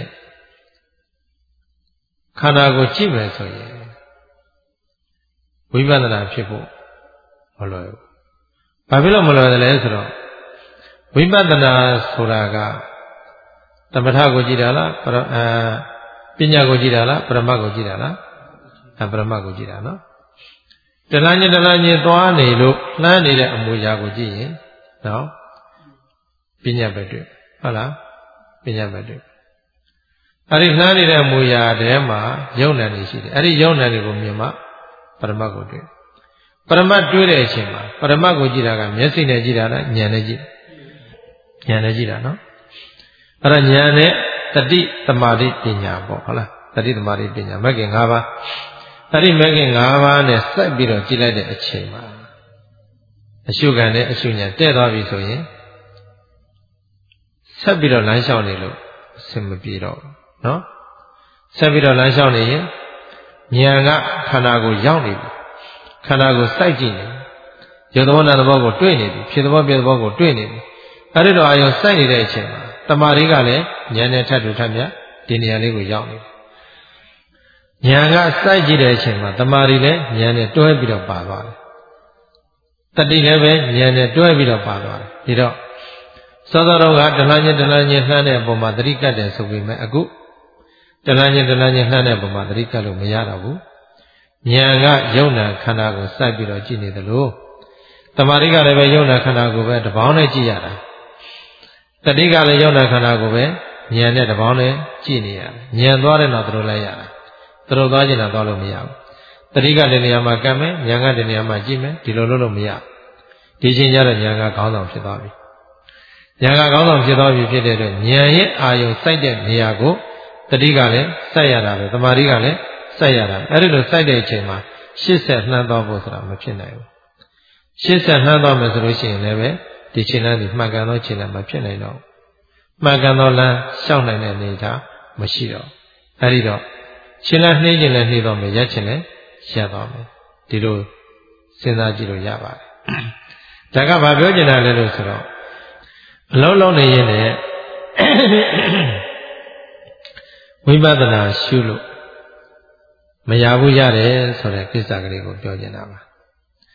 ခန္ဓာကိုကြည့်မယ်ဆိုရင်ဝိပဿနာဖြစ်ဖို့မလွယ်ဘူး။ဘာဖြစ်လို့မလွယ်တယ်လဲဆိုတော့ဝိပဿနာဆိုတာကသမထကိုကြည့်တာလားပရအာပညာကိုကြည့်တာလားပရမတ်ကိုကြည့်တာလားအပရမတ်ကိုကြည့်တာနော်။တဏှာချင်းတဏှာချင်းသွားနေလို့လှမ်းနေတဲ့အမူအရာကိုကြည့်ရင်နော်ပညာပဲတွေ့ဟုတ်လားပညာပဲတွေ့အဲ့ဒီလှမ်းနေတဲ့အမူအရာထဲမှာယုံနာနေရှိတယ်အဲ့ဒီယုံနာတွေကိုမြင်မှပရမတ်ကိုတွေ့ပရမတ်တွေ့တဲ့အချိန်မှာပရမတ်ကိုကြည့်တာကမျက်စိနဲ့ကြည့်တာလားဉာဏ်နဲ့ကြည့်ဉာဏ်နဲ့ကြည့်တာနော်အဲ့ဒါဉာဏ်နဲ့တတိသမာဓိပညာပေါ့ဟုတ်လားတတိသမာဓိပညာမဂ္ဂင်၅ပါးအဲ့ဒီမဂ္ဂင်၅ပါးနဲ့စိုက်ပြီးတော့ကြည့်လိုက်တဲ့အချိန်မှာအရှုခံနဲ့အရှုဉာဏ်တဲ့သွားပြီဆိုရင်ဆက်ပြီးတော့လမ်းလျှောက်နေလို့အဆင်မပြေတော့ဘူးနော်ဆက်ပြီးတော့လမ်းလျှောက်နေရင်ဉာဏ်ကခန္ဓာကိုရောက်နေပြီခန္ဓာကိုစိုက်ကြည့်နေရုပ်သဘောနာသဘောကိုတွေ့နေပြီဖြစ်သဘောပြသဘောကိုတွေ့နေပြီအဲ့ဒီတော့အာယုံစိုက်နေတဲ့အချိန်မှာတမာရီကလည်းဉာဏ်နဲ့ထပ်တူထပ်မြတ်ဒီနေရာလေးကိုရောက်နေပြီဉာဏ်ကစိုက်ကြည့်တဲ့အချိန်မှာတမာရီလည်းဉာဏ်နဲ့တွဲပြီးတော့ပါသွားတယ်တတိလည်းပဲဉာဏ်နဲ့တွဲပြီးတော့ပါသွားတယ်ဒီတော့သောသောတော်ကတဏှာချင်းတဏှာချင်းလှမ်းတဲ့အပေါ်မှာသတိကတ်တယ်ဆိုပေမဲ့အခုတဏှာချင်းတဏှာချင်းလှမ်းတဲ့အပေါ်မှာသတိကတ်လို့မရတော့ဘူးဉာဏ်ကယုံနာခန္ဓာကိုစိုက်ပြီးတော့ကြည့်နေသလိုတမာရိကလည်းပဲယုံနာခန္ဓာကိုပဲတပေါင်းနဲ့ကြည့်ရတာတတိကလည်းယုံနာခန္ဓာကိုပဲဉာဏ်နဲ့တပေါင်းနဲ့ကြည့်နေရတယ်ဉာဏ်သွားတဲ့တော့သူတို့လိုက်ရတာသူတို့သွားကျင်တာသွားလို့မရဘူးတတိကတဲ့နေရာမှာကံမယ်ဉာဏ်ကတဲ့နေရာမှာကြည့်မယ်ဒီလိုလုပ်လို့မရဒီချိန်ကျတော့ဉာဏ်ကခေါင်းဆောင်ဖြစ်သွားပြီဉာဏ်ကကောင်းဆောင်ဖြစ်သွားပြီဖြစ်တဲ့အတွက်ဉာဏ်ရဲ့အာယုံစိုက်တဲ့နေရာကိုတတိကလည်းစိုက်ရတာပဲတမာတိကလည်းစိုက်ရတာအဲ့ဒီလိုစိုက်တဲ့အချိန်မှာရှစ်ဆက်နှမ်းသွားဖို့ဆိုတာမဖြစ်နိုင်ဘူးရှစ်ဆက်နှမ်းသွားမယ်ဆိုလို့ရှိရင်လည်းပဲဒီခြေလမ်းဒီမှန်ကန်သောခြေလမ်းမဖြစ်နိုင်တော့မှန်ကန်သောလမ်းရှောက်နိုင်တဲ့အနေအထားမရှိတော့အဲ့ဒီတော့ခြေလမ်းနှိမ့်ခြင်းလည်းနှိမ့်တော့မယ်ရက်ခြင်းလည်းရက်သွားမယ်ဒီလိုစဉ်းစားကြည့်လို့ရပါတယ်ဒါကဘာပြောချင်တာလဲလို့ဆိုတော့အလုံးလုံးနေရင်လည်းဝိပဿနာရှုလို့မရဘူးရတယ်ဆိုတဲ့ကိစ္စကလေးကိုပြောချင်တာပါ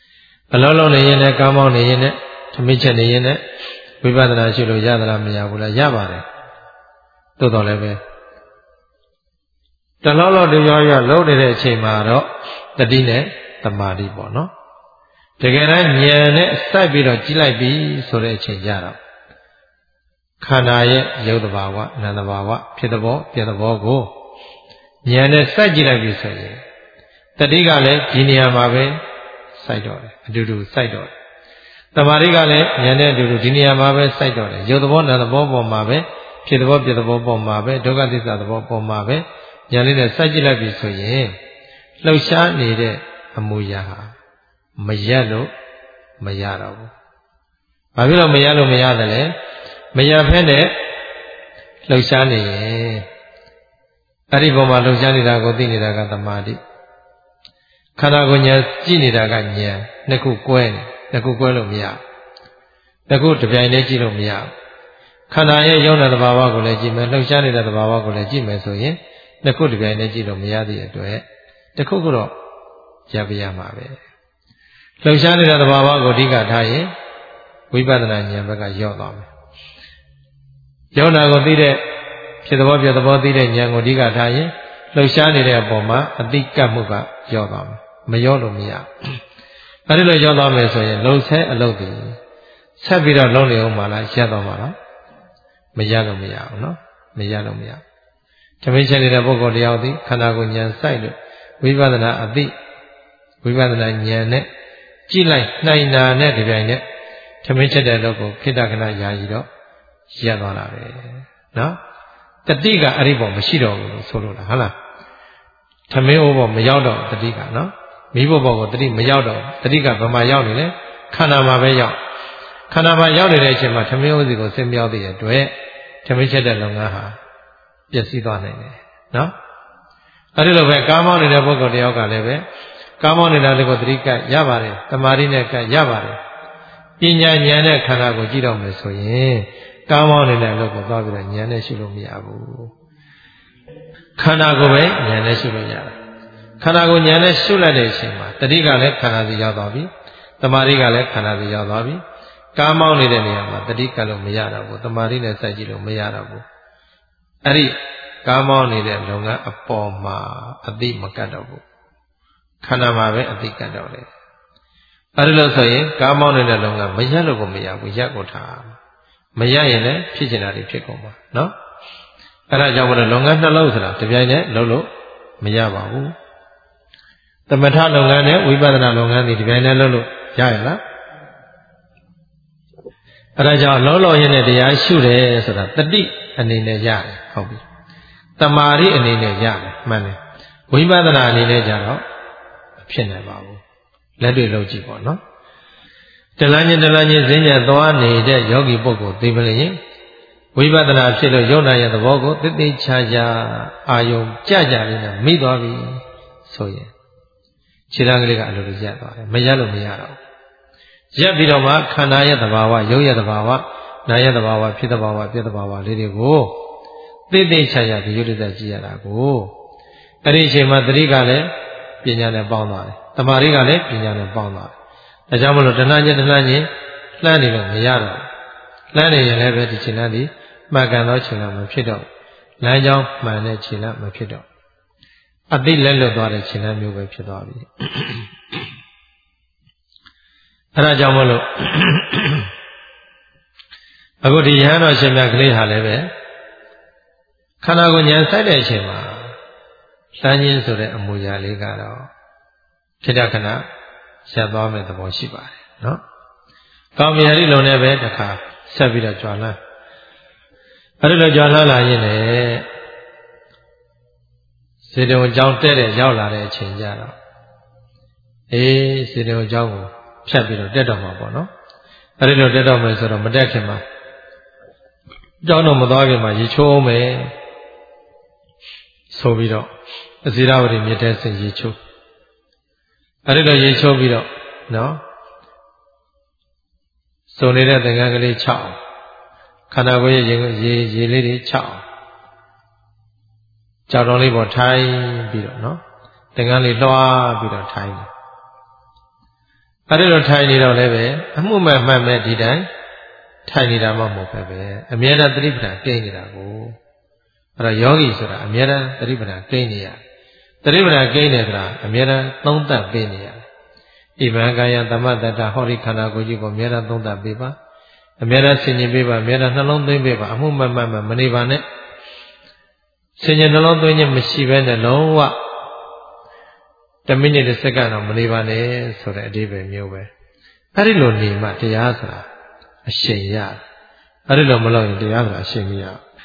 အလုံးလုံးနေရင်လည်းကောင်းမောင်းနေရင်လည်းသမီးချက်နေရင်လည်းဝိပဿနာရှုလို့ရသလားမရဘူးလားရပါတယ်သို့တော်လည်းပဲတလုံးလုံးတရားရလုံးနေတဲ့အချိန်မှာတော့တတိနဲ့သမာဓိပေါ့နော်တကယ်တမ်းဉာဏ်နဲ့စိုက်ပြီးတော့ကြည့်လိုက်ပြီဆိုတဲ့အချိန်ကြတော့ခန္ဓာရဲ့ရုပ်တဘာဝနာမ်တဘာဝဖြစ်တဲ့ဘောပြတဲ့ဘောကိုဉာဏ်နဲ့စိုက်ကြည့်လိုက်ပြီဆိုရင်တတိကလည်းဒီနေရာမှာပဲစိုက်တော့တယ်အတူတူစိုက်တော့တယ်သမာဓိကလည်းဉာဏ်နဲ့အတူတူဒီနေရာမှာပဲစိုက်တော့တယ်ရုပ်သဘောနာမ်သဘောပေါ်မှာပဲဖြစ်တဲ့ဘောပြတဲ့ဘောပေါ်မှာပဲဒုက္ခသစ္စာသဘောပေါ်မှာပဲဉာဏ်လေးနဲ့စိုက်ကြည့်လိုက်ပြီဆိုရင်လှုပ်ရှားနေတဲ့အမူအရာဟာမရက်လို့မရတော့ဘူး။ဘာဖြစ်လို့မရလို့မရတယ်လဲ။မရဖက်နဲ့လှုပ်ရှားနေရင်အဲ့ဒီပုံမှာလှုပ်ရှားနေတာကိုသိနေတာကသမာဓိ။ခန္ဓာကိုယ်ဉာဏ်ကြည့်နေတာကဉာဏ်နှစ်ခုကွဲနေနှစ်ခုကွဲလို့မရဘူး။နှစ်ခုတစ်ပြိုင်တည်းကြည့်လို့မရဘူး။ခန္ဓာရဲ့ယုံနာသဘာဝကိုလည်းကြည့်မယ်လှုပ်ရှားနေတဲ့သဘာဝကိုလည်းကြည့်မယ်ဆိုရင်နှစ်ခုတစ်ပြိုင်တည်းကြည့်လို့မရသည့်အတွက်တစ်ခုကတော့ရပ်ပြရမှာပဲ။လှုပ်ရှားနေတဲ့သဘာဝကိုအဓိကထားရင်ဝိပဿနာဉာဏ်ဘက်ကရောက်သွားမယ်။ယောနာကိုသိတဲ့ဖြစ်သဘောပြသဘောသိတဲ့ဉာဏ်ကိုအဓိကထားရင်လှုပ်ရှားနေတဲ့အပေါ်မှာအတိကတ်မှုကရောက်သွားမယ်။မရောက်လို့မရဘူး။အဲဒီလိုရောက်သွားမယ်ဆိုရင်လုံဆဲအလုပ်တွေဆက်ပြီးတော့လုံးနေအောင်မလားရပ်သွားမှာလား။မရလို့မရဘူးနော်။မရလို့မရဘူး။ဓမ္မချက်နေတဲ့ပုဂ္ဂိုလ်တရားသည်ခန္ဓာကိုယ်ဉာဏ်စိုက်လို့ဝိပဿနာအတိဝိပဿနာဉာဏ်နဲ့ကြည့်လိုက်နိုင်တာနဲ့ဒီပိုင်းနဲ့ထမင်းချက်တဲ့တော့ကိုခိတ္တခဏယာယီတော့ရပ်သွားတာပဲနော်တတိကအဲ့ဒီပေါ်မရှိတော့ဘူးလို့ဆိုလို့လားဟုတ်လားထမင်းအိုးပေါ်မရောက်တော့တတိကနော်မိဘပေါ်ကိုတတိမရောက်တော့တတိကဘယ်မှာရောက်နေလဲခန္ဓာမှာပဲရောက်ခန္ဓာမှာရောက်နေတဲ့အချိန်မှာထမင်းအိုးစီကိုဆင်းပြောသေးတဲ့အတွက်ထမင်းချက်တဲ့လုပ်ငန်းဟာပျက်စီးသွားနိုင်တယ်နော်အဲ့ဒီလိုပဲကားမောင်းနေတဲ့ပုဂ္ဂိုလ်တယောက်ကလည်းပဲကာမောနေတာလေးကိုသတိကရပါတယ်တမာရီနဲ့ကရပါတယ်ပညာဉာဏ်နဲ့ခန္ဓာကိုကြည့်တော့မယ်ဆိုရင်ကာမောနေတဲ့လို့ကိုသွားပြီးတော့ဉာဏ်နဲ့ရှုလို့မရဘူးခန္ဓာကိုပဲဉာဏ်နဲ့ရှုလို့ရတယ်ခန္ဓာကိုဉာဏ်နဲ့ရှုလိုက်တဲ့အချိန်မှာတတိကလည်းခန္ဓာစီရောက်သွားပြီတမာရီကလည်းခန္ဓာစီရောက်သွားပြီကာမောနေတဲ့နေရာမှာတတိကလို့မရတော့ဘူးတမာရီနဲ့စိုက်ကြည့်လို့မရတော့ဘူးအဲ့ဒီကာမောနေတဲ့လုပ်ငန်းအပေါ်မှာအတိမကတ်တော့ဘူးခန္ဓာမှာပဲအတိကတ်တော့တယ်အဲဒီလိုဆိုရင်ကားမောင်းနေတဲ့လုံကမရလို့ကိုမရဘူးရက်ကိုထားမရရင်လည်းဖြစ်ချင်တာတွေဖြစ်ကုန်ပါနော်အဲဒါကြောင့်မလို့လုံငန်းနှလုံးဆိုတာတပြိုင်တည်းလုံးလို့မရပါဘူးသမထလုံငန်းနဲ့ဝိပဿနာလုံငန်းတွေတပြိုင်တည်းလုံးလို့ရရလားအဲဒါကြောင့်လုံးလုံးရင်းနဲ့တရားရှုတယ်ဆိုတာတတိအနေနဲ့ရတယ်ဟုတ်ပြီတမာရီအနေနဲ့ရတယ်မှန်တယ်ဝိပဿနာအနေနဲ့ကြတော့ဖြစ်နေပါဘူးလက်တွေ့လုပ်ကြည့်ပေါ့နော်တလန်းချင်းတလန်းချင်းဈဉ္ညာသွားနေတဲ့ယောဂီပုဂ္ဂိုလ်သိမလို့ရင်ဝိပဿနာဖြစ်လို့ယုံနာရဲ့သဘောကိုသိသိချာချာအာယုံကြကြလေးနဲ့မိသွားပြီဆိုရင်ခြေတန်းကလေးကအလိုလိုရပ်သွားတယ်မရပ်လို့မရတော့ရပ်ပြီးတော့မှခန္ဓာရဲ့သဘာဝယုံရဲ့သဘာဝနာရဲ့သဘာဝဖြစ်သဘာဝပြည့်သဘာဝလေးတွေကိုသိသိချာချာဒီယုဒ္ဓကြည့်ရတာကိုအဲ့ဒီအချိန်မှာသတိကလည်းပညာနဲ့ပေါင်းသွားတယ်တမာရီကလည်းပညာနဲ့ပေါင်းသွားတယ်ဒါကြောင့်မလို့တဏှာချင်းတဏှာချင်းလှမ်းနေလို့မရတော့လှမ်းနေရင်လည်းပဲဒီခြေလမ်းဒီမှန်ကန်သောခြေလမ်းမဖြစ်တော့လမ်းကြောင်းမှန်တဲ့ခြေလမ်းမဖြစ်တော့အသိလက်လွတ်သွားတဲ့ခြေလမ်းမျိုးပဲဖြစ်သွားပြီအဲဒါကြောင့်မလို့အခုဒီယဟန်တော်ရှင်မြတ်ကလေးဟာလည်းပဲခန္ဓာကိုယ်ဉာဏ်စိုက်တဲ့အချိန်မှာလှမ်းခြင်းဆိုတဲ့အမူအရာလေးကတော့ဖြစ်တဲ့ခဏရပ်သွားမဲ့သဘောရှိပါတယ်နော်။ကောင်းပြီအဲဒီလုံနဲ့ပဲတစ်ခါဆက်ပြီးတော့ကြွားလန်းအဲဒီလိုကြွားလန်းလာရင်လည်းစေတုံအကြောင်းတဲ့တဲ့ရောက်လာတဲ့အချိန်ကြတော့အေးစေတုံအကြောင်းကိုဖြတ်ပြီးတော့တက်တော့မှာပေါ့နော်။အဲဒီလိုတက်တော့မယ်ဆိုတော့မတက်ခင်မှာကြောင်းတော့မသွားခင်မှာရေချိုးအောင်မယ်ဆိုပြီးတော့အဇိရဝတိမြစ်တဲ့စင်ရေချိုးအဲဒီလိုရေချိုးပြီးတော့နော်စုံနေတဲ့သင်္ကန်းကလေးချအောင်ခန္ဓာကိုယ်ရဲ့ရေရေလေးတွေချအောင်ကြောက်တော်လေးပေါ်ထိုင်ပြီးတော့နော်သင်္ကန်းလေးလွှားပြီးတော့ထိုင်တယ်အဲ့ဒီလိုထိုင်နေတော့လည်းပဲအမှုမဲ့မှတ်မဲ့ဒီတိုင်းထိုင်နေတာမှမဟုတ်ပဲပဲအမြဲတမ်းသတိပဋ္ဌာန်ကိန်းနေတာကိုအဲ့တော့ယောဂီဆိုတာအမြဲတမ်းသတိပဋ္ဌာန်ကိန်းနေရသတိပဋ္ဌာန်ကိန်းနေဆိုတာအမြဲတမ်းသုံးသပ်ပေးနေရဣဗံကာယသမတ္တဟောဒီခန္ဓာကိုယ်ကြီးကိုအမြဲတမ်းသုံးသပ်ပေးပါအမြဲတမ်းဆင်ခြင်ပေးပါအမြဲတမ်းနှလုံးသွင်းပေးပါအမှုမဲ့မှတ်မဲ့မနေပါနဲ့ဆင်ခြင်နှလုံးသွင်းခြင်းမရှိဘဲနဲ့လုံးဝတမိနစ်တစ်စက္ကန့်တော့မနေပါနဲ့ဆိုတဲ့အဓိပ္ပာယ်မျိုးပဲအဲ့ဒီလိုနေမှတရားဆိုတာအရှိန်ရအဲ့ဒီလိုမလုပ်ရင်တရားဆိုတာအရှိန်မရ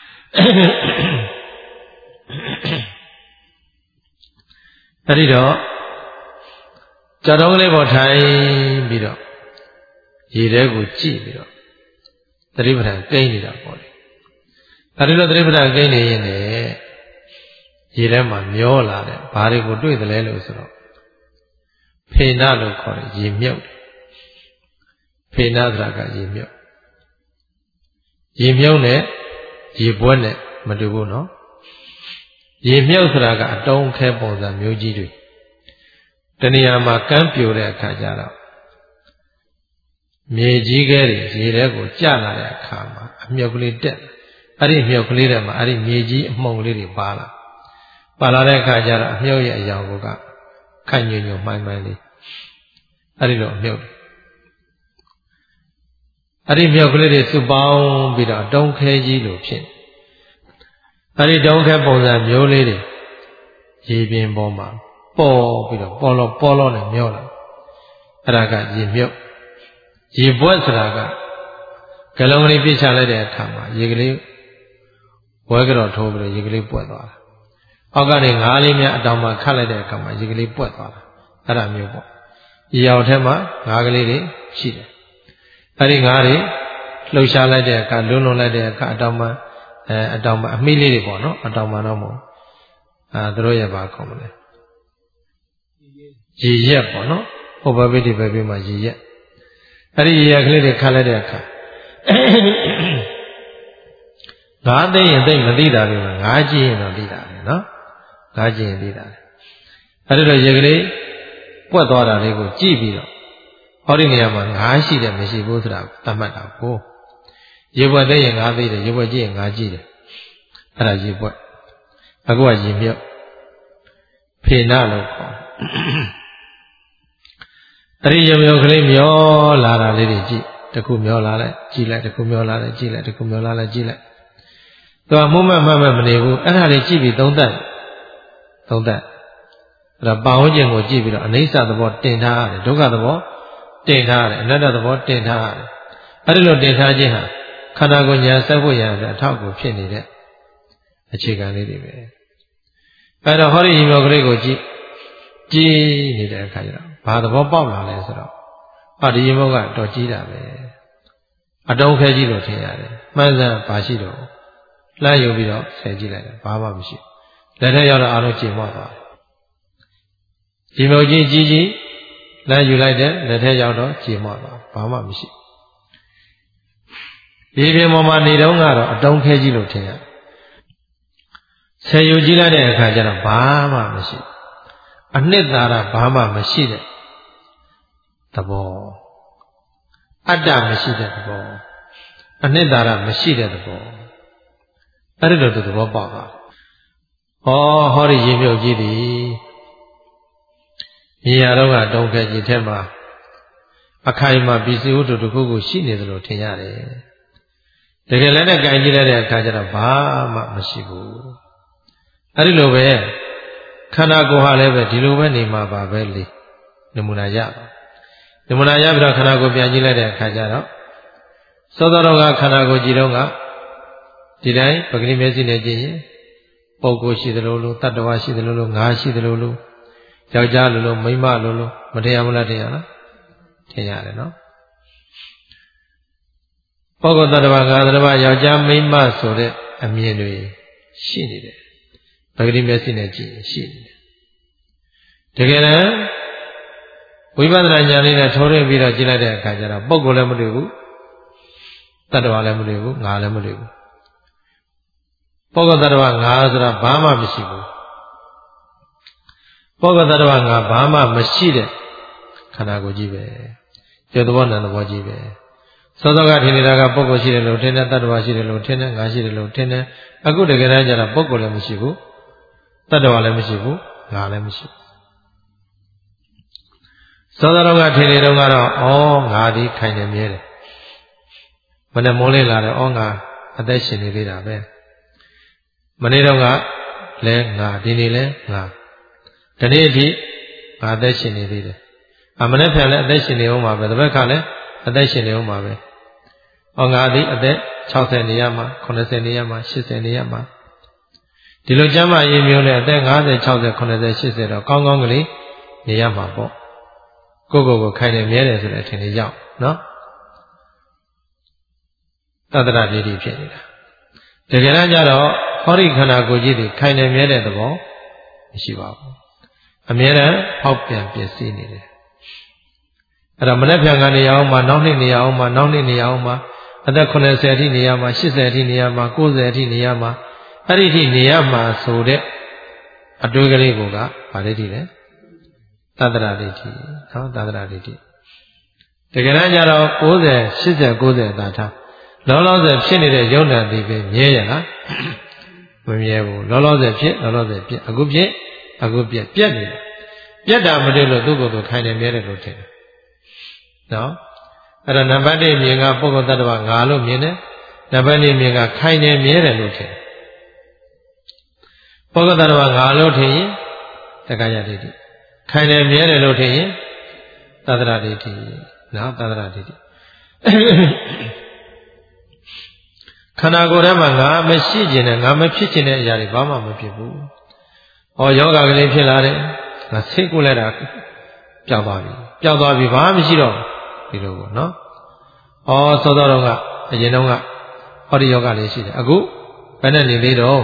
အဲ့ဒီတော့ကြတော်ကလေးပေါ်ထိုင်ပြီးတော့ရေထဲကိုကြည့်ပြီးတော့သတိပဋ္ဌာန်ကိန်းနေတာပေါ့လေအဲ့ဒီလိုသတိပဋ္ဌာန်ကိန်းနေရင်လည်းရေထဲမှာမျောလာတယ်ဘာတွေကိုတွေ့တယ်လဲလို့ဆိုတော့ဖေနလို့ခေါ်တယ်ရေမြုပ်ဖေနဆိုတာကရေမြုပ်ရေမြုပ်နဲ့ရေပွဲနဲ့မတူဘူးနော်ရေမြုပ်ဆိုတာကအတုံးခဲပုံစံမျိုးကြီးတွေတဏှာမှာကမ်းပြိုတဲ့အခါကျတော့မြေကြီးခဲတွေရေထဲကိုကျလာတဲ့အခါမှာအမြုပ်ကလေးတက်အဲ့ဒီမြုပ်ကလေးထဲမှာအဲ့ဒီမြေကြီးအမှုန်လေးတွေပါလာပါလာတဲ့အခါကျတော့အမြုပ်ရဲ့အယောင်ကခိုင်ညွညွမှိုင်းမှိုင်းလေးအဲ့ဒီလိုအမြုပ်အဲ့ဒီမြုပ်ကလေးတွေစုပေါင်းပြီးတော့တုံးခဲကြီးလိုဖြစ်အဲ့ဒီတုံးခဲပုံစံမျိုးလေးတွေရေပြင်ပေါ်မှာပေါ်ပြီးတော့ပေါ်လောပေါ်လောနဲ့မျောလာအဲ့ဒါကရေမြုပ်ရေပွက်ဆိုတာကကလုံးကလေးပြစ်ချလိုက်တဲ့အခါမှာရေကလေးဝဲကြော်ထိုးပြီးတော့ရေကလေးပွက်သွားတာအောက်ကနေငါးလေးများအတောင်မှခတ်လိုက်တဲ့အခါမှာရေကလေးပွက်သွားတာအဲ့ဒါမျိုးပေါ့ရေရောင်ထဲမှာငါးကလေးတွေရှိတယ်အဲ့ဒီငါးတွေလှုပ်ရှားလိုက်တဲ့အခါလွန်းလွန်လိုက်တဲ့အခါအတောင်မှအဲအတောင်မှအမိလေးတွေပေါ့နော်အတောင်မှတော့မဟုတ်အာသူတို့ရဲ့ဘာခေါ်မလဲရေရက်ပေါ့နော်ဟိုဘက်ပိတိဘက်ပိမှာရေရက်အဲ့ဒီရေရက်ကလေးတွေခတ်လိုက်တဲ့အခါငါးသိရင်သိမသိတာလေငါးကြည့်ရင်တော့သိတာလေနော်ငါးကြည့်ရင်သိတာလေအဲ့ဒီတော့ရေကလေးပွက်သွားတာလေးကိုကြည့်ပြီးတော့ဟောဒီနေရာမှာငါးရှိတယ်မရှိဘူးဆိုတာသတ်မှတ်တာကိုရေပွက်သိရင်ငါးသိတယ်ရေပွက်ကြည့်ရင်ငါးကြည့်တယ်အဲ့ဒါရေပွက်အခုကရေမြုပ်ဖေနလို့ခေါ်အဲ့ဒီရေမြုပ်ကလေးမျောလာတာလေးတွေကြည့်တစ်ခုမျောလာလိုက်ကြည့်လိုက်တစ်ခုမျောလာလိုက်ကြည့်လိုက်တစ်ခုမျောလာလိုက်ကြည့်လိုက်သူကမှုမဲ့မှတ်မဲ့မနေဘူးအဲ့ဒါလေးကြည့်ပြီးသုံးသပ်သုံးသပ်အဲ့ဒါပါဝန်းကျင်ကိုကြည့်ပြီးတော့အနိစ္စသဘောတင်ထားရတယ်ဒုက္ခသဘောတင်ထားရတယ်အနတ္တသဘောတင်ထားရတယ်အဲ့ဒီလိုတင်ထားခြင်းဟာခန္ဓာကိုယ်ညာဆက်ဖို့ရတဲ့အထောက်အကူဖြစ်နေတဲ့အခြေခံလေးတွေပဲအဲ့တော့ဟောဒီရေမြောက်ကလေးကိုကြည့်ကြည့်နေတဲ့အခါကျတော့ဘာသဘောပေါက်လာလဲဆိုတော့အော်ဒီရေမြောက်ကတော့ကြီးတာပဲအတုံးခဲကြီးလို့ထင်ရတယ်မှန်စမ်းပါရှိတော့လှမ်းယူပြီးတော့ဆယ်ကြည့်လိုက်တယ်ဘာမှမရှိလက်ထက်ရောက်တော့အားလုံးကျင်မော့သွားတယ်ရေမြောက်ကြီးကြီးကြီးလမ်းယူလိုက်တယ်လက်ထက်ရောက်တော့ကျင်မော့သွားဘာမှမရှိရေပြင်ပေါ်မှာနေတော့ကတော့အတုံးခဲကြီးလို့ထင်ရဆယ်ယူကြည့်လိုက်တဲ့အခါကျတော့ဘာမှမရှိအနှစ်သာရဘာမှမရှိတဲ့သဘောအတ္တမရှိတဲ့သဘောအနှစ်သာရမရှိတဲ့သဘောအဲ့ဒီလိုသဘောပေါက်တာဟောဟောဒီရေမြုပ်ကြီးသည်မြေယာတော့ကတုံးခဲကြီးထဲမှာအခိုင်အမာပစ္စည်းဥဒ္ဒတစ်ခုခုရှိနေသလိုထင်ရတယ်တကယ်လည်းနဲ့ကြင်ကြည့်လိုက်တဲ့အခါကျတော့ဘာမှမရှိဘူးအဲ့ဒီလိုပဲခန္ဓာကိုယ်ဟာလည်းပဲဒီလိုပဲနေမှာပါပဲလေနမူနာရပါနမူနာရပြီးတော့ခန္ဓာကိုယ်ပြန်ကြည့်လိုက်တဲ့အခါကျတော့သောသောတော်ကခန္ဓာကိုယ်ကြည့်တော့ကဒီတိုင်းပဂတိမျက်စိနဲ့ကြည့်ရင်ပုဂ္ဂိုလ်ရှိသလိုလိုတတ္တဝါရှိသလိုလိုငါရှိသလိုလိုယောက်ျားလိုလိုမိန်းမလိုလိုမတရားမလားတရားလားထင်ရတယ်နော်ပုဂ္ဂိုလ်တတ္တဝါငါတတ္တဝါယောက်ျားမိန်းမဆိုတဲ့အမြင်တွေရှိနေတယ်ပဂတိမျက်စိနဲ့ကြည့်ရင်ရှိနေတယ်တကယ်လည်းဝိပဿနာဉာဏ်လေးနဲ့ထိုးရပြီးတော့ကြည့်လိုက်တဲ့အခါကျတော့ပုဂ္ဂိုလ်လည်းမတွေ့ဘူးတတ္တဝါလည်းမတွေ့ဘူးငါလည်းမတွေ့ဘူးပုဂ္ဂိုလ်တ attva ငါဆိုတာဘာမှမရှိဘူးပုဂ္ဂိုလ်တ attva ငါဘာမှမရှိတဲ့ခန္ဓာကိုယ်ကြီးပဲကျုပ်သဘောနံသဘောကြီးပဲစောစောကထင်နေတာကပုဂ္ဂိုလ်ရှိတယ်လို့ထင်တယ်တတ္တဝါရှိတယ်လို့ထင်တယ်ငါရှိတယ်လို့ထင်တယ်အခုတကယ်တမ်းကျတော့ပုဂ္ဂိုလ်လည်းမရှိဘူးတတ္တဝါလည်းမရှိဘူးငါလည်းမရှိဘူးစောစောကထင်နေတော့ကတော့ဩငါဒီခိုင်နေမြဲတယ်မနဲ့မိုးလေးလာတယ်ဩငါအသက်ရှင်နေသေးတာပဲမနေ့တော့ကလည်းငါဒီနေ့လည်းငါဒီနေ့အထိငါအသက်ရှင်နေသေးတယ်အမနဲ့ဖန်လည်းအသက်ရှင်နေအောင်ပါပဲတစ်ဘက်ကလည်းအသက်ရှင်နေအောင်ပါပဲဩငါဒီအသက်၆၀နေရမှာ၇၀နေရမှာ၈၀နေရမှာဒီလိုကျမ်းမာရေးမျိုးနဲ့အသက်၅၀၆၀၇၀၈၀တော့ကောင်းကောင်းကလေးနေရမှာပေါ့ကိုယ့်ကိုယ်ကိုခိုင်နေမြဲတယ်ဆိုတဲ့အထင်လေးကြောက်နော်တတ္တရဒိဋ္ဌိဖြစ်နေတာတကယ်တမ်းကျတော့ဟောဒီခန္ဓာကိုယ်ကြီးတွေခိုင်နေမြဲတဲ့သဘောမရှိပါဘူးအမြဲတမ်းဖောက်ပြန်ပြည့်စည်နေတယ်အဲ့တော့မနေ့ပြန်ကနေရအောင်မှနောက်နှစ်နေရအောင်မှနောက်နှစ်နေရအောင်မှအသက်၇၀အထိနေရမှာ၈၀အထိနေရမှာ၉၀အထိနေရမှာအဲ့ဒီအထိနေရမှာဆိုတဲ့အတွေးကလေးကဗာဒိဋ္ဌိလဲတတ္တရဒိဋ္ဌိနော်တတ္တရဒိဋ္ဌိတကယ်တမ်းကျတော့၉၀၈၀၉၀သာထားလောလောဆယ်ဖြစ်နေတဲ့ယုံနာတိပဲမြဲရလားမမြဲဘူးလောလောဆယ်ဖြစ်လောလောဆယ်ပြက်အခုဖြစ်အခုပြက်ပြက်နေတယ်ပြက်တာမတွေ့လို့သူ့ကိုယ်ကိုခိုင်နေမြဲတယ်လို့ထင်တယ်နော်အဲ့တော့နံပါတ်၁မြင်ကပုဂ္ဂိုလ်တ attva ငါလို့မြင်တယ်နံပါတ်၂မြင်ကခိုင်နေမြဲတယ်လို့ထင်တယ်ပုဂ္ဂိုလ်တ attva ငါလို့ထင်ရင်တက္ကရာဒိဋ္ဌိခိုင်နေမြဲတယ်လို့ထင်ရင်သတ္တရဒိဋ္ဌိနော်သတ္တရဒိဋ္ဌိခန္ဓာကိုယ်ထဲမှာငါမရှိခြင်းနဲ့ငါမဖြစ်ခြင်းတဲ့အရာတွေဘာမှမဖြစ်ဘူး။ဩယောဂကလေးဖြစ်လာတယ်။ငါစိတ်ကိုလိုက်တာပျောက်သွားပြီ။ပျောက်သွားပြီဘာမှမရှိတော့ဒီလိုပေါ့နော်။ဩသောသောတော့ကအရင်တော့ကဟောဒီယောဂလေးရှိတယ်။အခုဘယ်နဲ့နေသေးတော့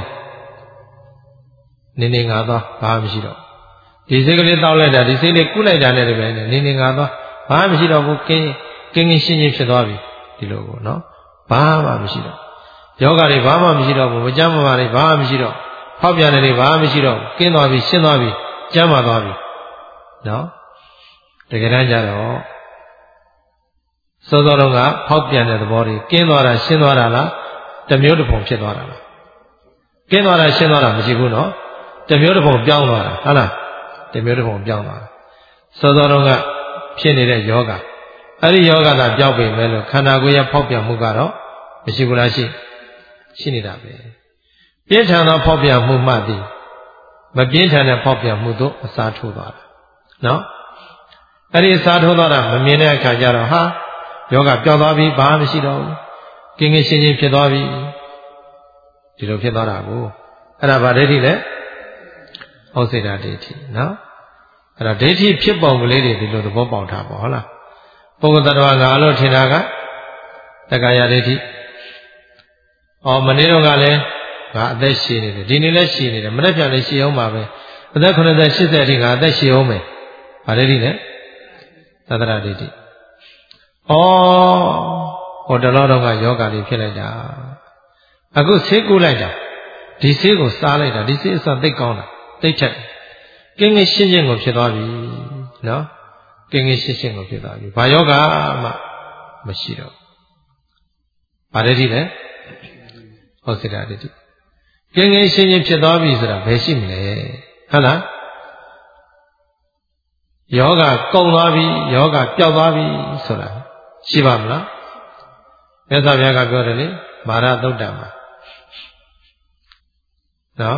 နေနေငါသွားဘာမှမရှိတော့ဒီစိတ်ကလေးတောက်လိုက်တာဒီစိတ်လေးကုလိုက်တာနဲ့တည်းပဲနေနေငါသွားဘာမှမရှိတော့ဘူးကင်းကင်းကင်းရှင်းရှင်းဖြစ်သွားပြီဒီလိုပေါ့နော်။ဘာမှမရှိတော့ယောဂတွေဘာမှမရှိတော့ဘူးမကြမ်းမာတွေဘာမှမရှိတော့ဖောက်ပြန်တယ်တွေဘာမှမရှိတော့ကင်းသွားပြီရှင်းသွားပြီကြမ်းမာသွားပြီနော်တကယ်တမ်းကျတော့စောစောတုန်းကဖောက်ပြန်တဲ့သဘောတွေကင်းသွားတာရှင်းသွားတာလားတစ်မျိုးတစ်ပုံဖြစ်သွားတာလားကင်းသွားတာရှင်းသွားတာမရှိဘူးနော်တစ်မျိုးတစ်ပုံပြောင်းသွားတာဟုတ်လားတစ်မျိုးတစ်ပုံပြောင်းသွားတာစောစောတုန်းကဖြစ်နေတဲ့ယောဂအဲ့ဒီယောဂသာပြောက်ပြီမဲ့လို့ခန္ဓာကိုယ်ရဲ့ဖောက်ပြန်မှုကတော့မရှိဘူးလားရှိရှိနေတာပဲပြင်းထန်သောဖောက်ပြန်မှုမှသည်မပြင်းထန်တဲ့ဖောက်ပြန်မှုတို့အစားထိုးသွားတာနော်အဲ့ဒီအစားထိုးသွားတာမမြင်တဲ့အခါကျတော့ဟာယောဂပျောက်သွားပြီဘာမှမရှိတော့ဘူးကင်းကင်းရှင်းရှင်းဖြစ်သွားပြီဒီလိုဖြစ်သွားတာကိုအဲ့ဒါဗာဒိဋ္ဌိလဲဩစေတဒိဋ္ဌိနော်အဲ့ဒါဒိဋ္ဌိဖြစ်ပုံကလေးတွေဒီလိုသဘောပေါက်ထားပါဟုတ်လားပုဂ္ဂိုလ်တ attva ငါလို့ထင်တာကတက္ကရာဒိဋ္ဌိအော်မနေ့တော့ကလည်းငါအသက်ရှည်နေတယ်ဒီနေ့လည်းရှည်နေတယ်မနေ့ပြန်လည်းရှည်အောင်ပါပဲအသက်၇၀ ၈၀အထိငါအသက်ရှည်အောင်မယ်ဗာဒိဋ္ဌိနဲ့သတ္တရဒိဋ္ဌိအော်ဟိုတလောတော့ကယောဂလေးဖြစ်လိုက်တာအခုဆေးကုလိုက်တာဒီဆေးကိုစားလိုက်တာဒီဆေးအစသိကောင်းတာသိချက်ကင်းကင်းရှင်းရှင်းကိုဖြစ်သွားပြီနော်ကင်းကင်းရှင်းရှင်းကိုဖြစ်သွားပြီဘာယောဂမှမရှိတော့ဗာဒိဋ္ဌိလဲဟောစေတဒိဋ္ဌိကင်းကင်းရှင်းရှင်းဖြစ်သွားပြီဆိုတာဘယ်ရှိမလဲဟုတ်လားယောဂကုန်သွားပြီယောဂပျောက်သွားပြီဆိုတာရှိပါမလားမြတ်စွာဘုရားကပြောတယ်လေမာရသုတ်တံမှာနော်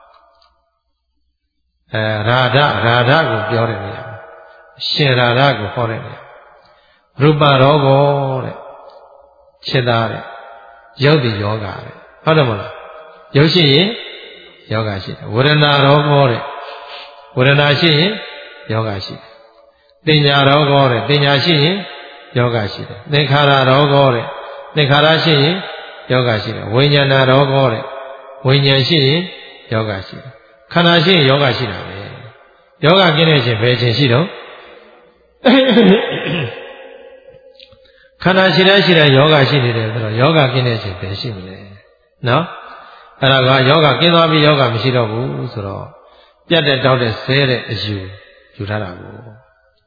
အဲရာဓရာဓကိုပြောတယ်နေရာရှင်ရာဓကိုဟောတယ်နေရာရူပရောဂောတဲ့ခြေသားတဲ့ရုပ်တည်ယောဂတဲ့ဟုတ်တယ်မလားရုပ်ရှိရင်ယောဂရှိတယ်ဝေဒနာရောဂောတဲ့ဝေဒနာရှိရင်ယောဂရှိတယ်တင်ညာရောဂောတဲ့တင်ညာရှိရင်ယောဂရှိတယ်သင်္ခါရရောဂောတဲ့သင်္ခါရရှိရင်ယောဂရှိတယ်ဝိညာဏရောဂောတဲ့ဝိညာဉ်ရှိရင်ယောဂရှိတယ်ခန္ဓာရှိရင်ယောဂရှိတာပဲယောဂကင်းတဲ့ခြင်းဘယ်ခြင်းရှိတော့ခန္ဓာရှိတဲ့ရှိတဲ့ယောဂရှိနေတယ်ဆိုတော့ယောဂကင်းတဲ့ခြင်းဘယ်ရှိမလဲနော်အဲ့ဒါကယောဂကင်းသွားပြီယောဂမရှိတော့ဘူးဆိုတော့ပြတ်တဲ့တောက်တဲ့ဆဲတဲ့အယူယူထားတာကိုဗ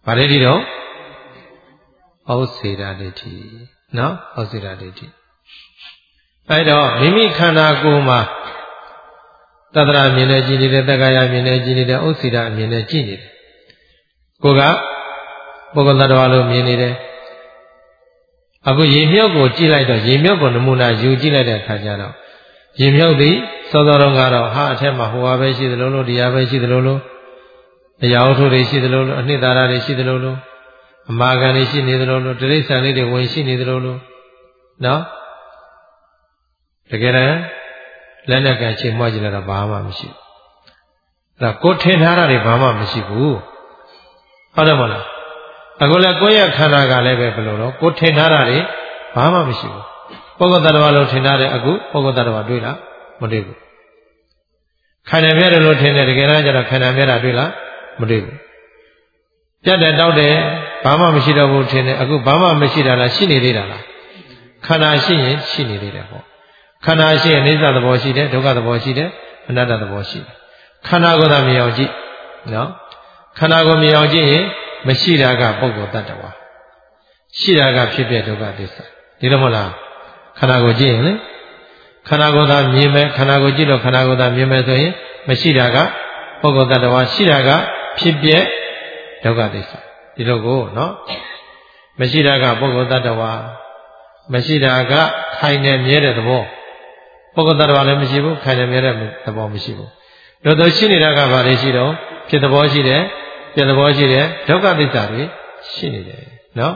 ဘာဒိဋ္ဌိတော့ဩစေတဒိဋ္ဌိနော်ဩစေတဒိဋ္ဌိအဲ့တော့မိမိခန္ဓာကိုယ်မှာတတ္တရာမြင်နေကြည့်နေတဲ့တက္ကရာမြင်နေကြည့်နေတဲ့ဩစေတအမြင်နဲ့ကြည့်နေတယ်ကိုကပုဂ္ဂိုလ်သတ္တဝါလို့မြင်နေတယ်အခုရေမြုပ်ကိုကြည့်လိုက်တော့ရေမြုပ်ကိုနမူနာယူကြည့်လိုက်တဲ့အခါကျတော့ရေမြုပ်သည်စောစောတုန်းကတော့ဟာအထက်မှာဟိုဟာပဲရှိသလိုလိုဒီဟာပဲရှိသလိုလိုအရာဝတ္ထုတွေရှိသလိုလိုအနှစ်သာရတွေရှိသလိုလိုအမာခံတွေရှိနေသလိုလိုတိရစ္ဆာန်လေးတွေဝင်ရှိနေသလိုလိုနော်တကယ်တမ်းလက်နဲ့ကန်ချိန်မွားကြည့်လိုက်တော့ဘာမှမရှိဘူးအဲ့ဒါကိုထင်ထားတာတွေဘာမှမရှိဘူးဟုတ်တယ်မလားအခုလည်းကိုယ့်ရဲ့ခန္ဓာကလည်းပဲဘယ်လိုတော့ကိုထင်ထားတာတွေဘာမှမရှိဘူးပုဂ္ဂိုလ်တ attva လို့ထင်ထားတဲ့အခုပုဂ္ဂိုလ်တ attva တွေ့လားမတွေ့ဘူးခန္ဓာမြဲတယ်လို့ထင်တယ်တကယ်တမ်းကျတော့ခန္ဓာမြဲတာတွေ့လားမတွေ့ဘူးပြတ်တယ်တောက်တယ်ဘာမှမရှိတော့ဘူးထင်တယ်အခုဘာမှမရှိတာလားရှိနေသေးတာလားခန္ဓာရှိရင်ရှိနေသေးတယ်ပေါ့ခန္ဓာရှိရင်အိဋ္ဌသဘောရှိတယ်ဒုက္ခသဘောရှိတယ်အနတ္တသဘောရှိတယ်ခန္ဓာကိုယ်သာမြင်အောင်ကြည့်နော်ခန္ဓာကိုယ်မြင်အောင်ကြည့်ရင်မရှိတာကပုဂ္ဂိုလ်တ attva ရှိတာကဖြစ်ဖြစ်ဒုက္ခသစ္စာဒီလိုမဟုတ်လားခန္ဓာကိုယ်ကြည့်ရင်လေခန္ဓာကိုယ်သာမြင်မယ်ခန္ဓာကိုယ်ကြည့်လို့ခန္ဓာကိုယ်သာမြင်မယ်ဆိုရင်မရှိတာကပုဂ္ဂိုလ်တ attva ရှိတာကဖြစ်ဖြစ်ဒုက္ခသစ္စာဒီလိုကိုနော်မရှိတာကပုဂ္ဂိုလ်တ attva မရှိတာကခိုင်နေမြဲတဲ့သဘောပုဂ္ဂိုလ်တ attva လည်းမရှိဘူးခိုင်နေမြဲတဲ့သဘောမရှိဘူးတို့တော့ရှိနေတာကဘာတွေရှိတော့ဖြစ်သဘောရှိတယ်ပြသဘောရှိတယ်ဒုက္ခသစ္စာတွေရှိနေတယ်နော်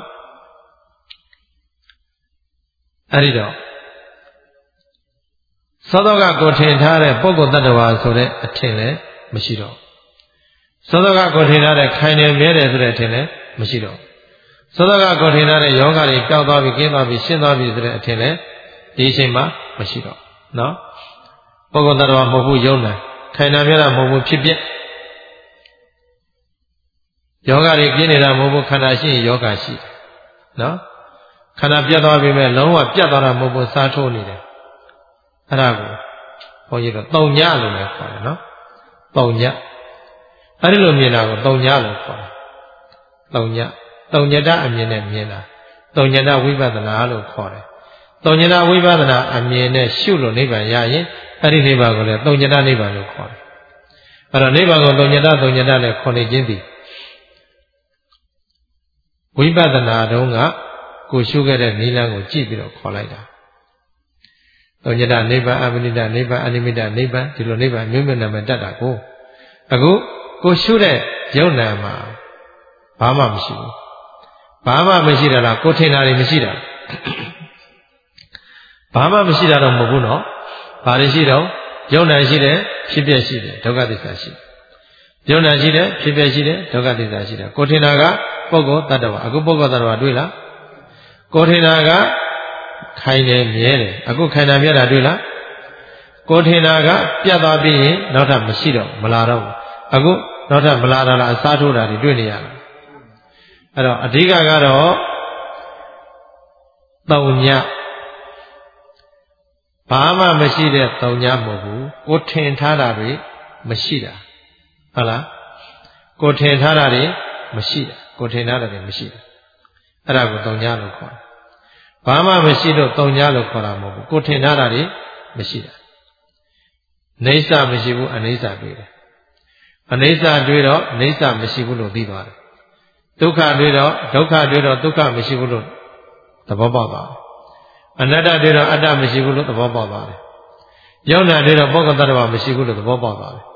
အဲ့ဒီတော့သောသောကကိုထင်ထားတဲ့ပုဂ္ဂိုလ်တ attva ဆိုတဲ့အထင်လည်းမရှိတော့သောသောကကိုထင်ထားတဲ့ခိုင်နေမြဲတယ်ဆိုတဲ့အထင်လည်းမရှိတော့သောသောကကိုထင်ထားတဲ့ယောဂတွေပျောက်သွားပြီကင်းသွားပြီရှင်းသွားပြီဆိုတဲ့အထင်လည်းဒီအချိန်မှာမရှိတော့နော်ပုဂ္ဂိုလ်တ attva မဟုတ်ဘူးယုံနာခိုင်နေမြဲတာမဟုတ်ဘူးဖြစ်ဖြစ်ယောဂတွေပြင်းနေတာမဟုတ်ဘူးခန္ဓာရှိရင်ယောဂရှိတယ်နော်ခန္ဓာပြတ်သွားပြီမဲ့လုံးဝပြတ်သွားတာမဟုတ်ဘူးစားထိုးနေတယ်အဲ့ဒါကိုဘုန်းကြီးတို့တုံညလို့လည်းခေါ်တယ်နော်တုံညအဲ့ဒီလိုမြင်တာကိုတုံညလို့ခေါ်တယ်တုံညတုံညတအမြင်နဲ့မြင်တာတုံညတဝိပဿနာလို့ခေါ်တယ်တုံညတဝိပဿနာအမြင်နဲ့ရှုလို့နိဗ္ဗာန်ရရင်အဲ့ဒီနိဗ္ဗာန်ကိုလည်းတုံညတနိဗ္ဗာန်လို့ခေါ်တယ်အဲ့တော့နိဗ္ဗာန်ကိုတုံညတတုံညတနဲ့ခေါ်နေခြင်းသည်ဝိပဿနာတုန်းကကိုရှုခဲ့တဲ့နိလန်းကိုကြည့်ပြီးတော့ခေါ်လိုက်တာ။တုံညတနိဗ္ဗာန်အပနိဒနိဗ္ဗာန်အနိမိတနိဗ္ဗာန်ဒီလိုနိဗ္ဗာန်မျိုးမျိုးနာမည်တတ်တာကိုအခုကိုရှုတဲ့ယုံနာမှာဘာမှမရှိဘူး။ဘာမှမရှိတာလားကိုထင်တာတွေမရှိတာ။ဘာမှမရှိတာတော့မဟုတ်ဘူးနော်။ဘာတွေရှိတော့ယုံနာရှိတယ်ဖြစ်ပြရှိတယ်ဒုက္ခသစ္စာရှိတယ်။ယုံနာရှိတယ်ဖြစ်ပြရှိတယ်ဒုက္ခသစ္စာရှိတယ်ကိုထင်တာကပုဂ္ဂိုလ်တ attva အခုပုဂ္ဂိုလ်တ attva တွေ့လားကိုထင်တာကခိုင်တယ်မြဲတယ်အခုခိုင်တာမြဲတာတွေ့လားကိုထင်တာကပြတ်သွားပြီးရင်နောက်ထပ်မရှိတော့မလာတော့ဘူးအခုနောက်ထပ်မလာတော့လားအစားထိုးတာတွေတွေ့နေရလားအဲ့တော့အဓိကကတော့တုံညဘာမှမရှိတဲ့တုံညမဟုတ်ဘူးကိုထင်ထားတာတွေမရှိတာဟုတ်လားကိုထင်ထားတာတွေမရှိတာကိုထင်ထားတယ်မရှိဘူးအဲ့ဒါကိုတုံညလို့ခေါ်တယ်ဘာမှမရှိတော့တုံညလို့ခေါ်တာမဟုတ်ဘူးကိုထင်ထားတာတွေမရှိတာနေဆမရှိဘူးအနေဆတွေ့တယ်အနေဆတွေ့တော့နေဆမရှိဘူးလို့သိသွားတယ်ဒုက္ခတွေ့တော့ဒုက္ခတွေ့တော့ဒုက္ခမရှိဘူးလို့သဘောပေါက်သွားတယ်အနတ္တတွေ့တော့အတ္တမရှိဘူးလို့သဘောပေါက်သွားတယ်ယုံနာတွေ့တော့ပုဂ္ဂိုလ်တ attva မရှိဘူးလို့သဘောပေါက်သွားတယ်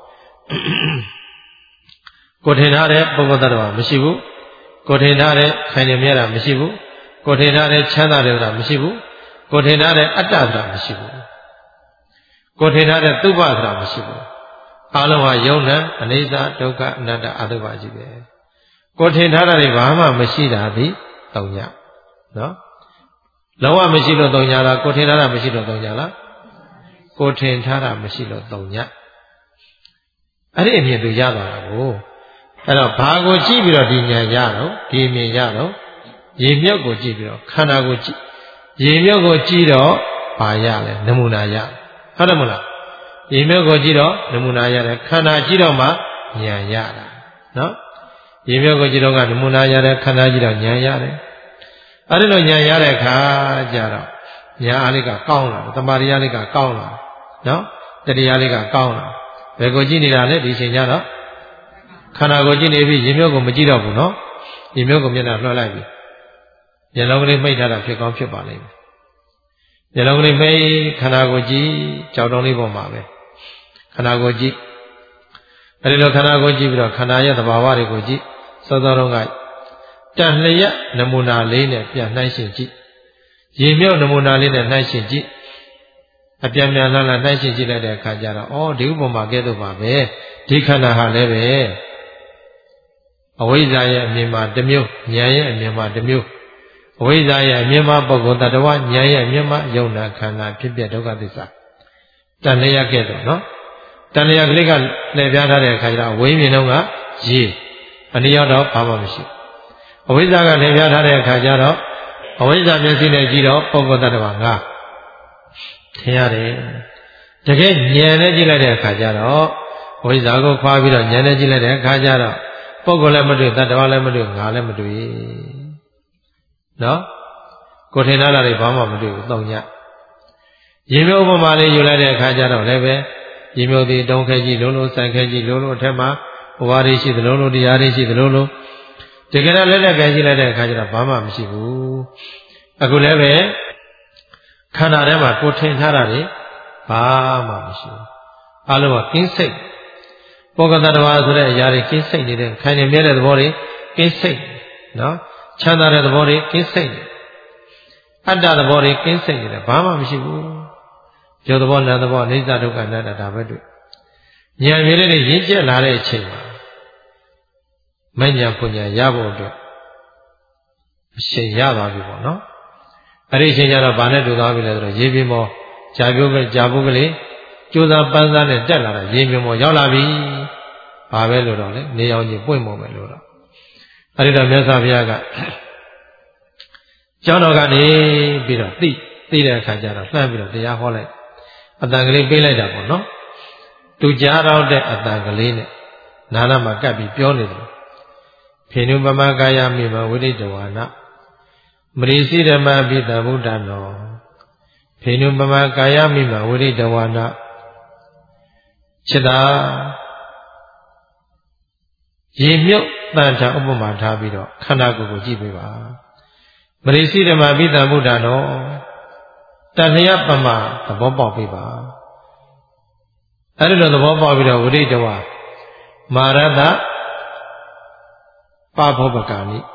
ကိုထင်ထားတဲ့ပုဂ္ဂိုလ်တ attva မရှိဘူးကိုထင်ထားတဲ့ခိုင်နေမြဲတာမရှိဘူးကိုထင်ထားတဲ့ချမ်းသာတယ်ဆိုတာမရှိဘူးကိုထင်ထားတဲ့အတ္တဆိုတာမရှိဘူးကိုထင်ထားတဲ့သုဘဆိုတာမရှိဘူးအလုံးဟာယုံနာအနိစ္စဒုက္ခအနတ္တအတုပကြီးပဲကိုထင်ထားတာတွေဘာမှမရှိတာဒီတုံညနော်လုံးဝမရှိလို့တုံညလားကိုထင်ထားတာမရှိလို့တုံညလားကိုထင်ထားတာမရှိလို့တုံညအဲ့ဒီအမြင်သူရသွားတာကိုအဲ့တော့ဘာကိုကြည့်ပြီးတော့ဒီဉာဏ်ရတော့ဒီမြင်ရတော့ရေမြုပ်ကိုကြည့်ပြီးတော့ခန္ဓာကိုကြည့်ရေမြုပ်ကိုကြည့်တော့ဘာရလဲနမူနာရဟုတ်တယ်မလားရေမြုပ်ကိုကြည့်တော့နမူနာရတယ်ခန္ဓာကြည့်တော့မှဉာဏ်ရတာနော်ရေမြုပ်ကိုကြည့်တော့ကနမူနာရတဲ့ခန္ဓာကြည့်တော့ဉာဏ်ရတယ်အဲ့ဒီလိုဉာဏ်ရတဲ့အခါကျတော့ဉာဏ်အားလေးကကောင်းလာတယ်တမာရီအားလေးကကောင်းလာနော်တတိယလေးကကောင်းလာဘယ်ကိုကြည့်နေတာလဲဒီချိန်ကျတော့ခန္ဓာကိုကြည့်နေပြီရေမြုပ်ကိုမကြည့်တော့ဘူးနော်ရေမြုပ်ကိုမျက်နှာလွှဲလိုက်ပြီမျက်လုံးကလေးမိတ်ထားတာဖြစ်ကောင်းဖြစ်ပါလိမ့်မယ်မျက်လုံးကလေးမိတ်ခန္ဓာကိုကြည့်ကြောက်တုံးလေးပေါ်မှာပဲခန္ဓာကိုကြည့်အဲဒီလိုခန္ဓာကိုကြည့်ပြီးတော့ခန္ဓာရဲ့သဘာဝတွေကိုကြည့်စောစောတုန်းကတန်လျက်နမူနာလေးနဲ့ပြန်နှိုင်းရှင်ကြည့်ရေမြုပ်နမူနာလေးနဲ့နှိုင်းရှင်ကြည့်အပြန်ပြန်လှမ်းလှမ်းနှိုင်းရှင်ကြည့်လိုက်တဲ့အခါကျတော့အော်ဒီဥပမာကဲ့သို့ပါပဲဒီခန္ဓာဟာလည်းပဲအဝိဇ္ဇာရဲ့အမြင်မှာတစ်မျိုးဉာဏ်ရဲ့အမြင်မှာတစ်မျိုးအဝိဇ္ဇာရဲ့အမြင်မှာပုဂ္ဂိုလ်တ attva ဉာဏ်ရဲ့အမြင်မှာယုံနာခန္ဓာဖြစ်ပြဒုက္ခသစ္စာတန်လျက်ကဲ့သို့နော်တန်လျက်ကလေးကလှည့်ပြားထားတဲ့အခါကျတော့ဝိညာဉ်တော့ကရေအနည်းတော့ဘာမှမရှိအဝိဇ္ဇာကလှည့်ပြားထားတဲ့အခါကျတော့အဝိဇ္ဇာမျက်စိနဲ့ကြည့်တော့ပုဂ္ဂိုလ်တ attva ငါထင်ရတယ်တကယ်ဉာဏ်နဲ့ကြည့်လိုက်တဲ့အခါကျတော့ဝိဇ္ဇာကိုခွာပြီးတော့ဉာဏ်နဲ့ကြည့်လိုက်တဲ့အခါကျတော့ပုဂ္ဂိုလ်လည်းမတွေ့တ attva လည်းမတွေ့ငါလည်းမတွေ့နော်ကိုထင်ထားတာတွေဘာမှမတွေ့ဘူးတောင်းညရေမြုပ်ဥပမာလေးယူလိုက်တဲ့အခါကျတော့လည်းပဲရေမြုပ်သည်တုံးခဲကြီးလုံးလုံးဆန်ခဲကြီးလုံးလုံးအထက်မှာဘဝရရှိသလုံးလုံးတရားရရှိသလုံးလုံးတကယ်တော့လက်လက်ကဲကြည့်လိုက်တဲ့အခါကျတော့ဘာမှမရှိဘူးအခုလည်းပဲခန္ဓာထဲမှာကိုထင်ထားတာတွေဘာမှမရှိဘူးအလုံးကကင်းစိတ်ပုဂ္ဂတ attva ဆိုတဲ့အရာတွေကင်းစိတ်နေတဲ့ခိုင်နေမြဲတဲ့သဘောတွေကင်းစိတ်နော်ချမ်းသာတဲ့သဘောတွေကင်းစိတ်နေအတ္တသဘောတွေကင်းစိတ်နေတယ်ဘာမှမရှိဘူးရုပ်သဘောနာမ်သဘောအိဋ္ဌဒုက္ခအနတ္တဒါပဲတွေ့ဉာဏ်မျိုးလေးတွေရင့်ကျက်လာတဲ့အချိန်မှာမဉ္ဇဉ်ပူဉ္ဇဉ်ရဖို့အတွက်အချိန်ရပါပြီပေါ့နော်အဲ့ဒီအချိန်ကျတော့ဘာနဲ့တူသွားပြီလဲဆိုတော့ရေပြင်ပေါ်ဂျာပြုတ်ကဂျာပုတ်ကလေးကြိုးစားပန်းစားနဲ့တက်လာတာရေပြင်ပေါ်ရောက်လာပြီဘာပဲလို့တော့လဲနေအောင်ကြီးပွင့်ပုံပဲလို့တော့အဲ့ဒီတော့မြတ်စွာဘုရားကကျောင်းတော်ကနေပြီးတော့သိသိတဲ့အခါကျတော့လှမ်းပြီးတော့တရားဟောလိုက်အတန်ကလေးပေးလိုက်တာပေါ့နော်သူကြားတော့တဲ့အတန်ကလေးနဲ့နာနာမှာကပ်ပြီးပြောနေတယ်ဖေနုပမကာယမိမဝိရိတဝါနမရိစိဓမ္မပိတဗုဒ္ဓနောဖေနုပမကာယမိမဝိရိတဝါနจิตာရေမြုပ်တန်ထာဥပမာထားပြီးတော့ခန္ဓာကိုယ်ကိုကြည့်ပေးပါမရိစိဓမ္မပိတဗုဒ္ဓနောတဏှယပမသဘောပေါက်ပေးပါအဲ့ဒီလိုသဘောပေါက်ပြီးတော့ဝိရိတဝါမာရတပဘောပကာနိ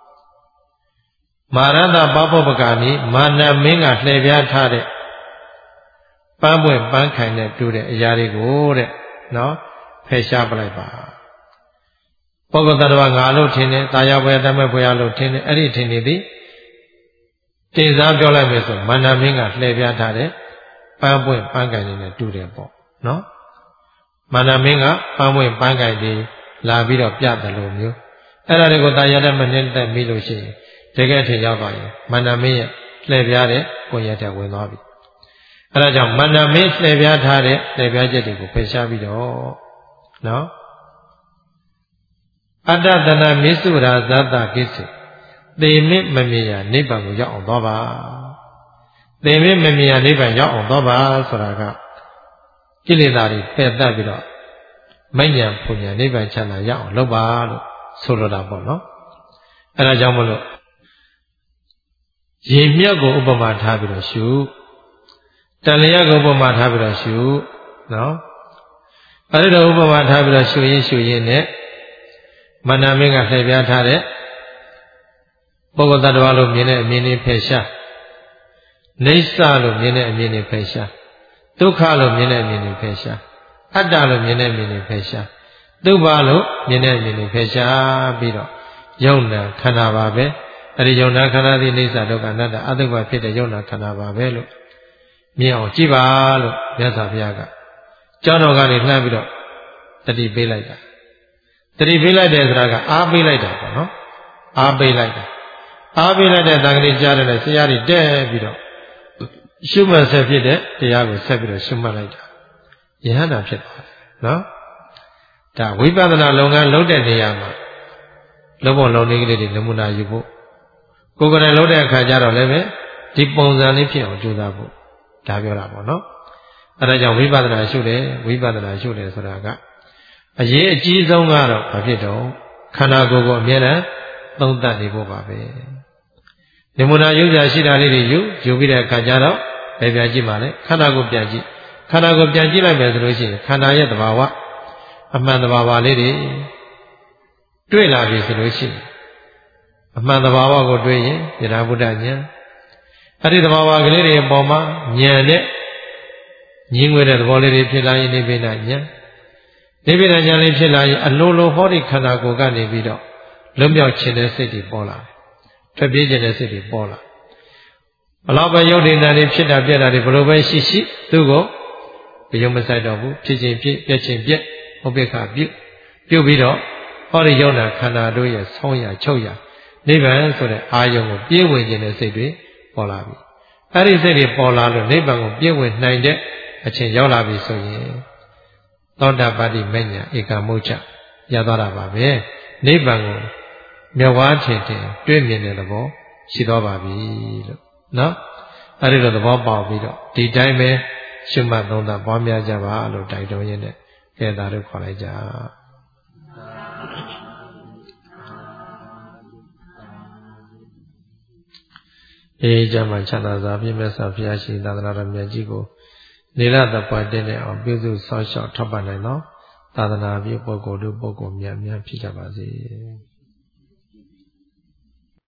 မာရတပဘောပကာနိမာနမင်းကလှည့်ပြားထားတဲ့ပန်းပွင့်ပန်းခိုင်နဲ့တူတဲ့အရာတွေကိုတဲ့နော်ဖယ်ရှားပလိုက်ပါပုဂ္ဂိုလ်တ attva ငါလို့ထင်တယ်တာယာဘွယ်တမဲ့ဘွယ်လို့ထင်တယ်အဲ့ဒီထင်နေသည်တင်စားပြောလိုက်မယ်ဆိုမာနမင်းကလှည့်ပြားထားတဲ့ပန်းပွင့်ပန်းခိုင်နဲ့တူတယ်ပေါ့နော်မာနမင်းကပန်းပွင့်ပန်းခိုင်တွေလာပြီးတော့ပြတယ်လို့မျိုးအဲ့ဒါတွေကိုတာယာတဲ့မနဲ့တက်ပြီးလို့ရှိရင်တကယ်ထင်ရောက်သွားရင်မာနမင်းရဲ့လှည့်ပြားတဲ့ကိုယ်ရတဲ့ဝင်သွားပြီအဲ့ဒါကြောင့်မာနမင်းလှည့်ပြားထားတဲ့လှည့်ပြားချက်တွေကိုဖယ်ရှားပြီးတော့နော်အတ္တတနာမစ္စုရာဇတကိစ္စေသေမစ်မမြင်ရနိဗ္ဗာန်ကိုရောက်အောင်သွားပါသေမစ်မမြင်ရနိဗ္ဗာန်ရောက်အောင်သွားပါဆိုတာကကိလေသာတွေပယ်တတ်ပြီးတော့မဉ္ဇဉ်ပူဉ္ဇဉ်နိဗ္ဗာန်ချမ်းသာရအောင်လုပ်ပါလို့ဆိုလိုတာပေါ့နော်အဲဒါကြောင့်မလို့ရေမြတ်ကိုဥပမာထားပြီးတော့ရှုတန်လျက်ကိုဥပမာထားပြီးတော့ရှုနော်အဲဒီတော့ဥပမာထားပြီးတော့ရှုရင်းရှုရင်းနဲ့မနာမင်းကလှည့်ပြားထားတဲ့ပုဂ္ဂိုလ်တ attva လို့မြင်တဲ့အမြင်တွေဖယ်ရှားနေဆလို့မြင်တဲ့အမြင်တွေဖယ်ရှားဒုက္ခလို့မြင်တဲ့အမြင်တွေဖယ်ရှားအတ္တလို့မြင်တဲ့အမြင်တွေဖယ်ရှားသုဘလို့မြင်တဲ့အမြင်တွေဖယ်ရှားပြီးတော့ယုံနာခန္ဓာပါပဲအဲဒီယုံနာခန္ဓာသည်နေဆဒုက္ခအနတ္တအတုပဖြစ်တဲ့ယုံနာခန္ဓာပါပဲလို့မြင်အောင်ကြည့်ပါလို့မြတ်စွာဘုရားကကျောင်းတော်ကနေလှမ်းပြီးတော့တတိပေးလိုက်တာတတိပေးလိုက်တဲ့ဆိုတာကအားပေးလိုက်တာပေါ့နော်အားပေးလိုက်တာအားပေးလိုက်တဲ့သံဃာကြီးကြားတယ်ဆရာကြီးတဲ့ပြီးတော့ရှုမှတ်ဆက်ဖြစ်တဲ့တရားကိုဆက်ပြီးတော့ရှုမှတ်လိုက်တာယဟန္တာဖြစ်သွားတယ်နော်ဒါဝိပဿနာလုပ်ငန်းလုပ်တဲ့နေရာမှာလုံးဝလုံးလေးကလေးတွေနမူနာယူဖို့ကိုယ်ကလည်းလုံးတဲ့အခါကျတော့လည်းပဲဒီပုံစံလေးဖြစ်အောင်ကြိုးစားဖို့ဒါပြောတာပေါ့နော်အဲဒါကြောင့်ဝိပဿနာရှုတယ်ဝိပဿနာရှုတယ်ဆိုတာကအရေးအကြီးဆုံးကတော့ဘာဖြစ်တော့ခန္ဓာကိုယ်ကိုအမြဲတမ်းသုံးသပ်နေဖို့ပါပဲနမူနာယူကြရှိတာလေးတွေယူယူပြီးတဲ့အခါကျတော့ဘယ်ပြန်ကြည့်ပါလဲခန္ဓာကိုယ်ပြန်ကြည့်ခန္ဓာကိုယ်ပြန်ကြည့်လိုက်မယ်ဆိုလို့ရှိရင်ခန္ဓာရဲ့သဘာဝအမှန်သဘာဝလေးတွေတွေ့လာပြီဆိုလို့ရှိရင်အမှန်သဘာဝကိုတွေ့ရင်ယထာဘုဒ္ဓဉာဏ်အဲ့ဒီသဘာဝကလေးတွေအပေါ်မှာဉာဏ်နဲ့ညီငွေတဲ့သဘောလေးတွေဖြစ်လာရင်နိဗ္ဗာန်ဉာဏ်နိဗ္ဗာန်ဉာဏ်လေးဖြစ်လာရင်အလိုလိုဟောဒီခန္ဓာကိုယ်ကနေပြီးတော့လွတ်မြောက်ခြင်းတဲ့စိတ်တွေပေါ်လာတယ်ထွက်ပြေးခြင်းတဲ့စိတ်တွေပေါ်လာဘလောက်ပဲယုတ်ဒိဏတွေဖြစ်တာပြက်တာတွေဘလို့ပဲရှိရှိသူ့ကိုဘယုံမဆိုင်တော့ဘူးဖြစ်ခြင်းဖြစ်ပြက်ခြင်းပြက်ဥပိ္ပခပြုပြုပြီးတော့ဟောဒီယုံနာခန္ဓာတို့ရဲ့ဆောင်းရချုပ်ရနိဗ္ဗာန်ဆိုတဲ့အာယုံကိုပြည့်ဝင်ခြင်းတဲ့စိတ်တွေပေါ်လာပြီအဲ့ဒီစိတ်တွေပေါ်လာလို့နိဗ္ဗာန်ကိုပြည့်ဝင်နိုင်တဲ့အချိန်ရောက်လာပြီဆိုရင်သောတာပတ္တိမဉ္ဇဉ်ဧကမုတ်ချရသွားတာပါပဲနိဗ္ဗာန်ကိုမျက်ဝါးထင်ထင်တွေ့မြင်တဲ့သဘောရှိသွားပါပြီလို့နော်အဲ့ဒီလိုသဘောပေါက်ပြီးတော့ဒီတိုင်းပဲရှုမှတ်သုံးသပ်ပွားများကြပါလို့တိုက်တွန်းရင်းနဲ့ကဲဒါတို့ခေါ်လိုက်ကြအေးကြမှာချမ်းသာစွာပြည့်မဲ့စွာဘုရားရှင်သာသနာတော်မြတ်ကြီးကိုနေရတပွားတဲ့နဲ့အောင်ပြုစုဆောက်ရှောက်ထောက်ပံ့နိုင်သောသာသနာပြုပုဂ္ဂိုလ်တို့ပုဂ္ဂိုလ်များများဖြစ်ကြပါစေ